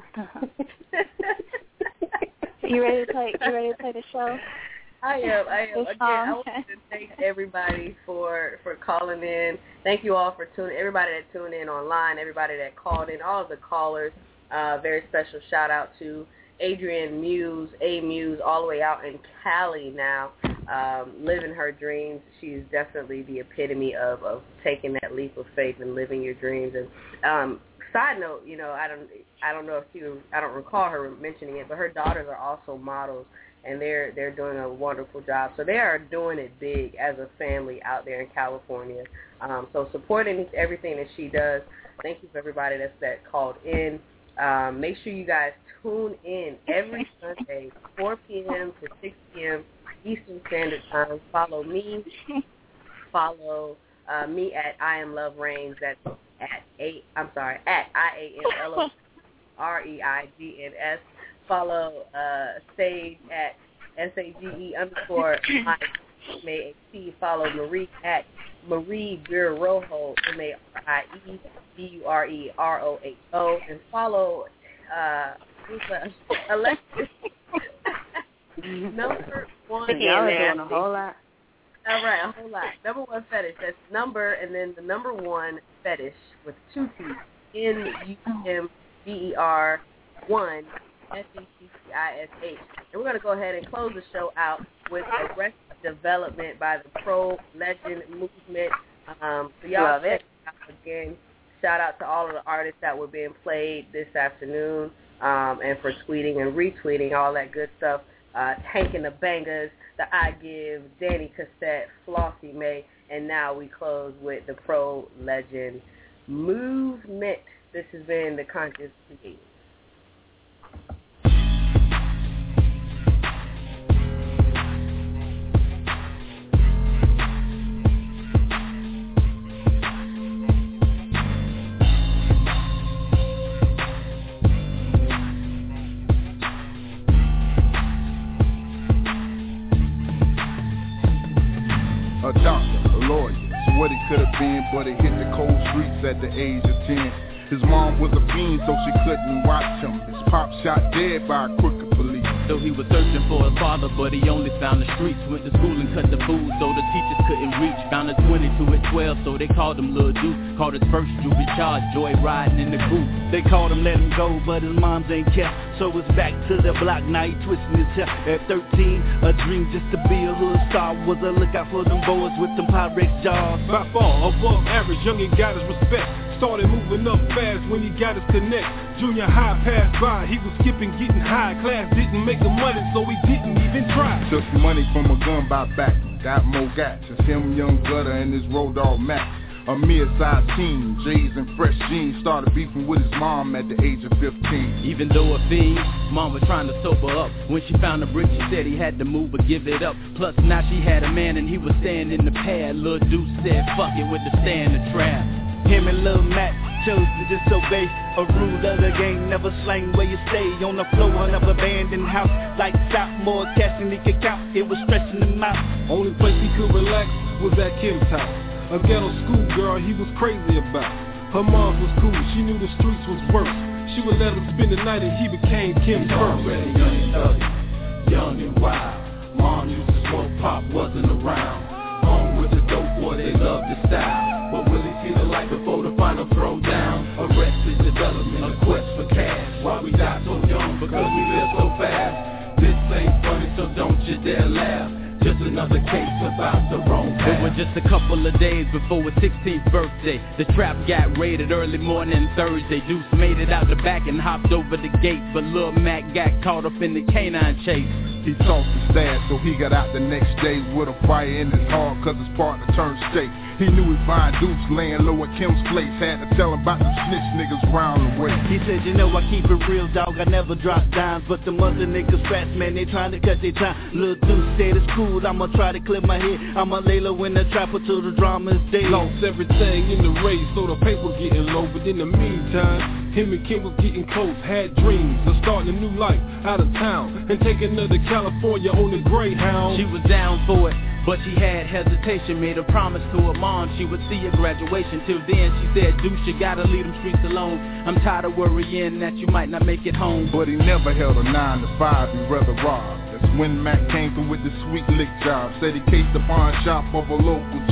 You ready to play the show? I am. Again, I want to thank everybody for calling in. Thank you all for tuning. Everybody that tuned in online, everybody that called in, all of the callers. Very special shout out to. Adrienne Muse, A-Muse, all the way out in Cali now, living her dreams. She's definitely the epitome of taking that leap of faith and living your dreams. And side note, you know, I don't know if I don't recall her mentioning it, but her daughters are also models, and they're doing a wonderful job. So they are doing it big as a family out there in California. So supporting everything that she does. Thank you for everybody that called in. Make sure you guys tune in every Sunday, 4 p.m. to 6 p.m. Eastern Standard Time. Follow me. Follow me at I Am Love Reigns. That's at IAMLOREIGNS. Follow Sage at SAGE_MAT. Follow Marie at Marie Burerojo, MARIEBUREROHO, and follow Alexis. Number one. Y'all are doing a whole lot. All right, a whole lot. Number one fetish. That's number and then the number one fetish with 2 T's. NUMBER 1 FETTISH. And we're going to go ahead and close the show out with Arrested Development by the Pro Legend Movement. So y'all check it out again. Shout out to all of the artists that were being played this afternoon, and for tweeting and retweeting, all that good stuff. Tank and the Bangers, the I Give, Danny Cassette, Flossie May, and now we close with the Pro Legend Movement. This has been The Conscious Creator. A doctor, a lawyer, so what he could have been, but he hit the cold streets at the age of 10. His mom was a fiend, so she couldn't watch him. His pop shot dead by a crooked police. So he was searching for his father, but he only found the streets. Went to school and cut the food, so the teachers couldn't reach. Found a 22 at 12, so they called him Lil Duke. Called his first juvie charge, joy riding in the coupe. They called him, let him go, but his moms ain't care. So it's back to the block, now he twisting his hair. At 13, a dream just to be a hood star. Was a lookout for them boys with them Pyrex jaws. By far, above average, youngin' got his respect. Started moving up fast when he got his connect. Junior high passed by, he was skipping, getting high. Class didn't make the money, so he didn't even try. Took money from a gun by back, got more gats. It's him, Young Gutter, and his Road Dogg Max. A mid-sized teen, J's and fresh jeans. Started beefing with his mom at the age of 15. Even though a fiend, mom was trying to sober up. When she found the brick, she said he had to move or give it up. Plus now she had a man and he was staying in the pad. Lil Deuce said fuck it with the stay in the trap. Him and Lil Matt chose to disobey a rule of the game, never slang where you stay. On the floor of abandoned house, like stop more cash than he could count. It was stressing him out. Only place he could relax was at Kim's house. A ghetto schoolgirl he was crazy about. Her mom was cool, she knew the streets was worse. She would let him spend the night and he became Kim's first. Already young and ugly, young and wild. Mom used to smoke, pop wasn't around. Home with the dope boy, they loved the style. But will he see the light before the final throwdown? Arrested Development, a quest for cash. Why we die so young? Because we live so fast. This ain't funny, so don't you dare laugh. Just another case about the wrong path. It was just a couple of days before his 16th birthday. The trap got raided early morning Thursday. Deuce made it out the back and hopped over the gate, but Lil Mac got caught up in the canine chase. He tossed his stash, so he got out the next day with a fire in his heart, cause his partner turned straight. He knew he'd find Deuce laying low at Kim's place. Had to tell him about the snitch niggas round the way. He said, you know I keep it real, dog, I never drop dimes. But the other niggas fast, man, they trying to cut their time. Lil Deuce said it's cool, I'ma try to clear my head. I'ma lay low in the trapper till the drama is dead. Lost everything in the race, so the paper getting low. But in the meantime, him and Kim was getting close. Had dreams of starting a new life out of town and taking her to California on the Greyhound. She was down for it, but she had hesitation. Made a promise to her mom she would see her graduation. Till then she said, Deuce, you gotta leave them streets alone. I'm tired of worrying that you might not make it home. But he never held a 9 to 5, he'd rather rob. That's when Mac came through with the sweet lick job. Said he cased the pawn shop of a local chain.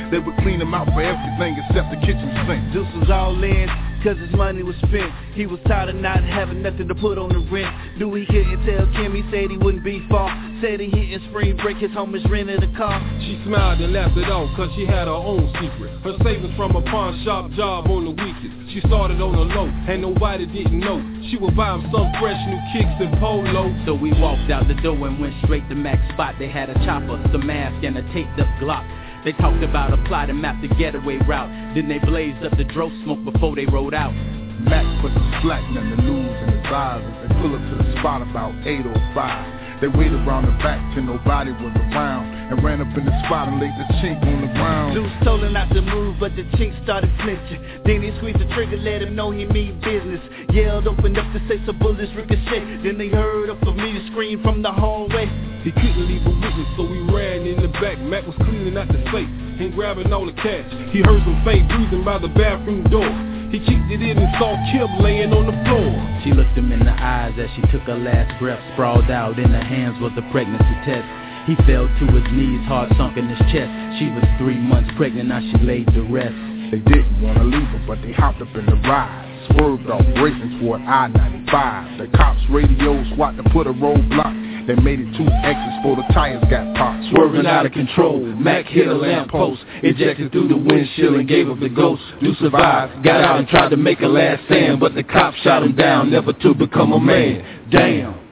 They would clean him out for everything except the kitchen sink. Juice was all in, cause his money was spent. He was tired of not having nothing to put on the rent. Knew he couldn't tell Kim, he said he wouldn't be far. Said he hit in spring break, his homies rented a car. She smiled and laughed it off, cause she had her own secret. Her savings from a pawn shop job on the weekends. She started on the low, and nobody didn't know. She would buy him some fresh new kicks and polo. So we walked out the door and went straight to Mac's spot. They had a chopper, some mask, and a taped up Glock. They talked about a plot and mapped the getaway route. Then they blazed up the dro smoke before they rode out. Mac put the slack in the news and advisors. They pull up to the spot about 8:05. They waited around the back till nobody was around, and ran up in the spot and laid the chink on the ground. Juice told him not to move, but the chink started flinching. Then he squeezed the trigger, let him know he mean business. Yelled, opened up to say some bullets ricochet. Then they heard a familiar scream from the hallway. He couldn't leave a witness, so he ran in the back. Mac was cleaning out the safe and grabbing all the cash. He heard some faint breathing by the bathroom door. He kicked it in and saw Kim laying on the floor. She looked him in the eyes as she took her last breath. Sprawled out, in her hands was a pregnancy test. He fell to his knees, heart sunk in his chest. She was 3 months pregnant, now she laid to rest. They didn't want to leave her, but they hopped up in the ride. Swerved off, racing toward I-95. The cops radioed SWAT to put a roadblock. They made it 2 exits before the tires got popped. Swerving out of control, Mac hit a lamppost, ejected through the windshield and gave up the ghost. Do survive, got out and tried to make a last stand, but the cops shot him down, never to become a man. Damn.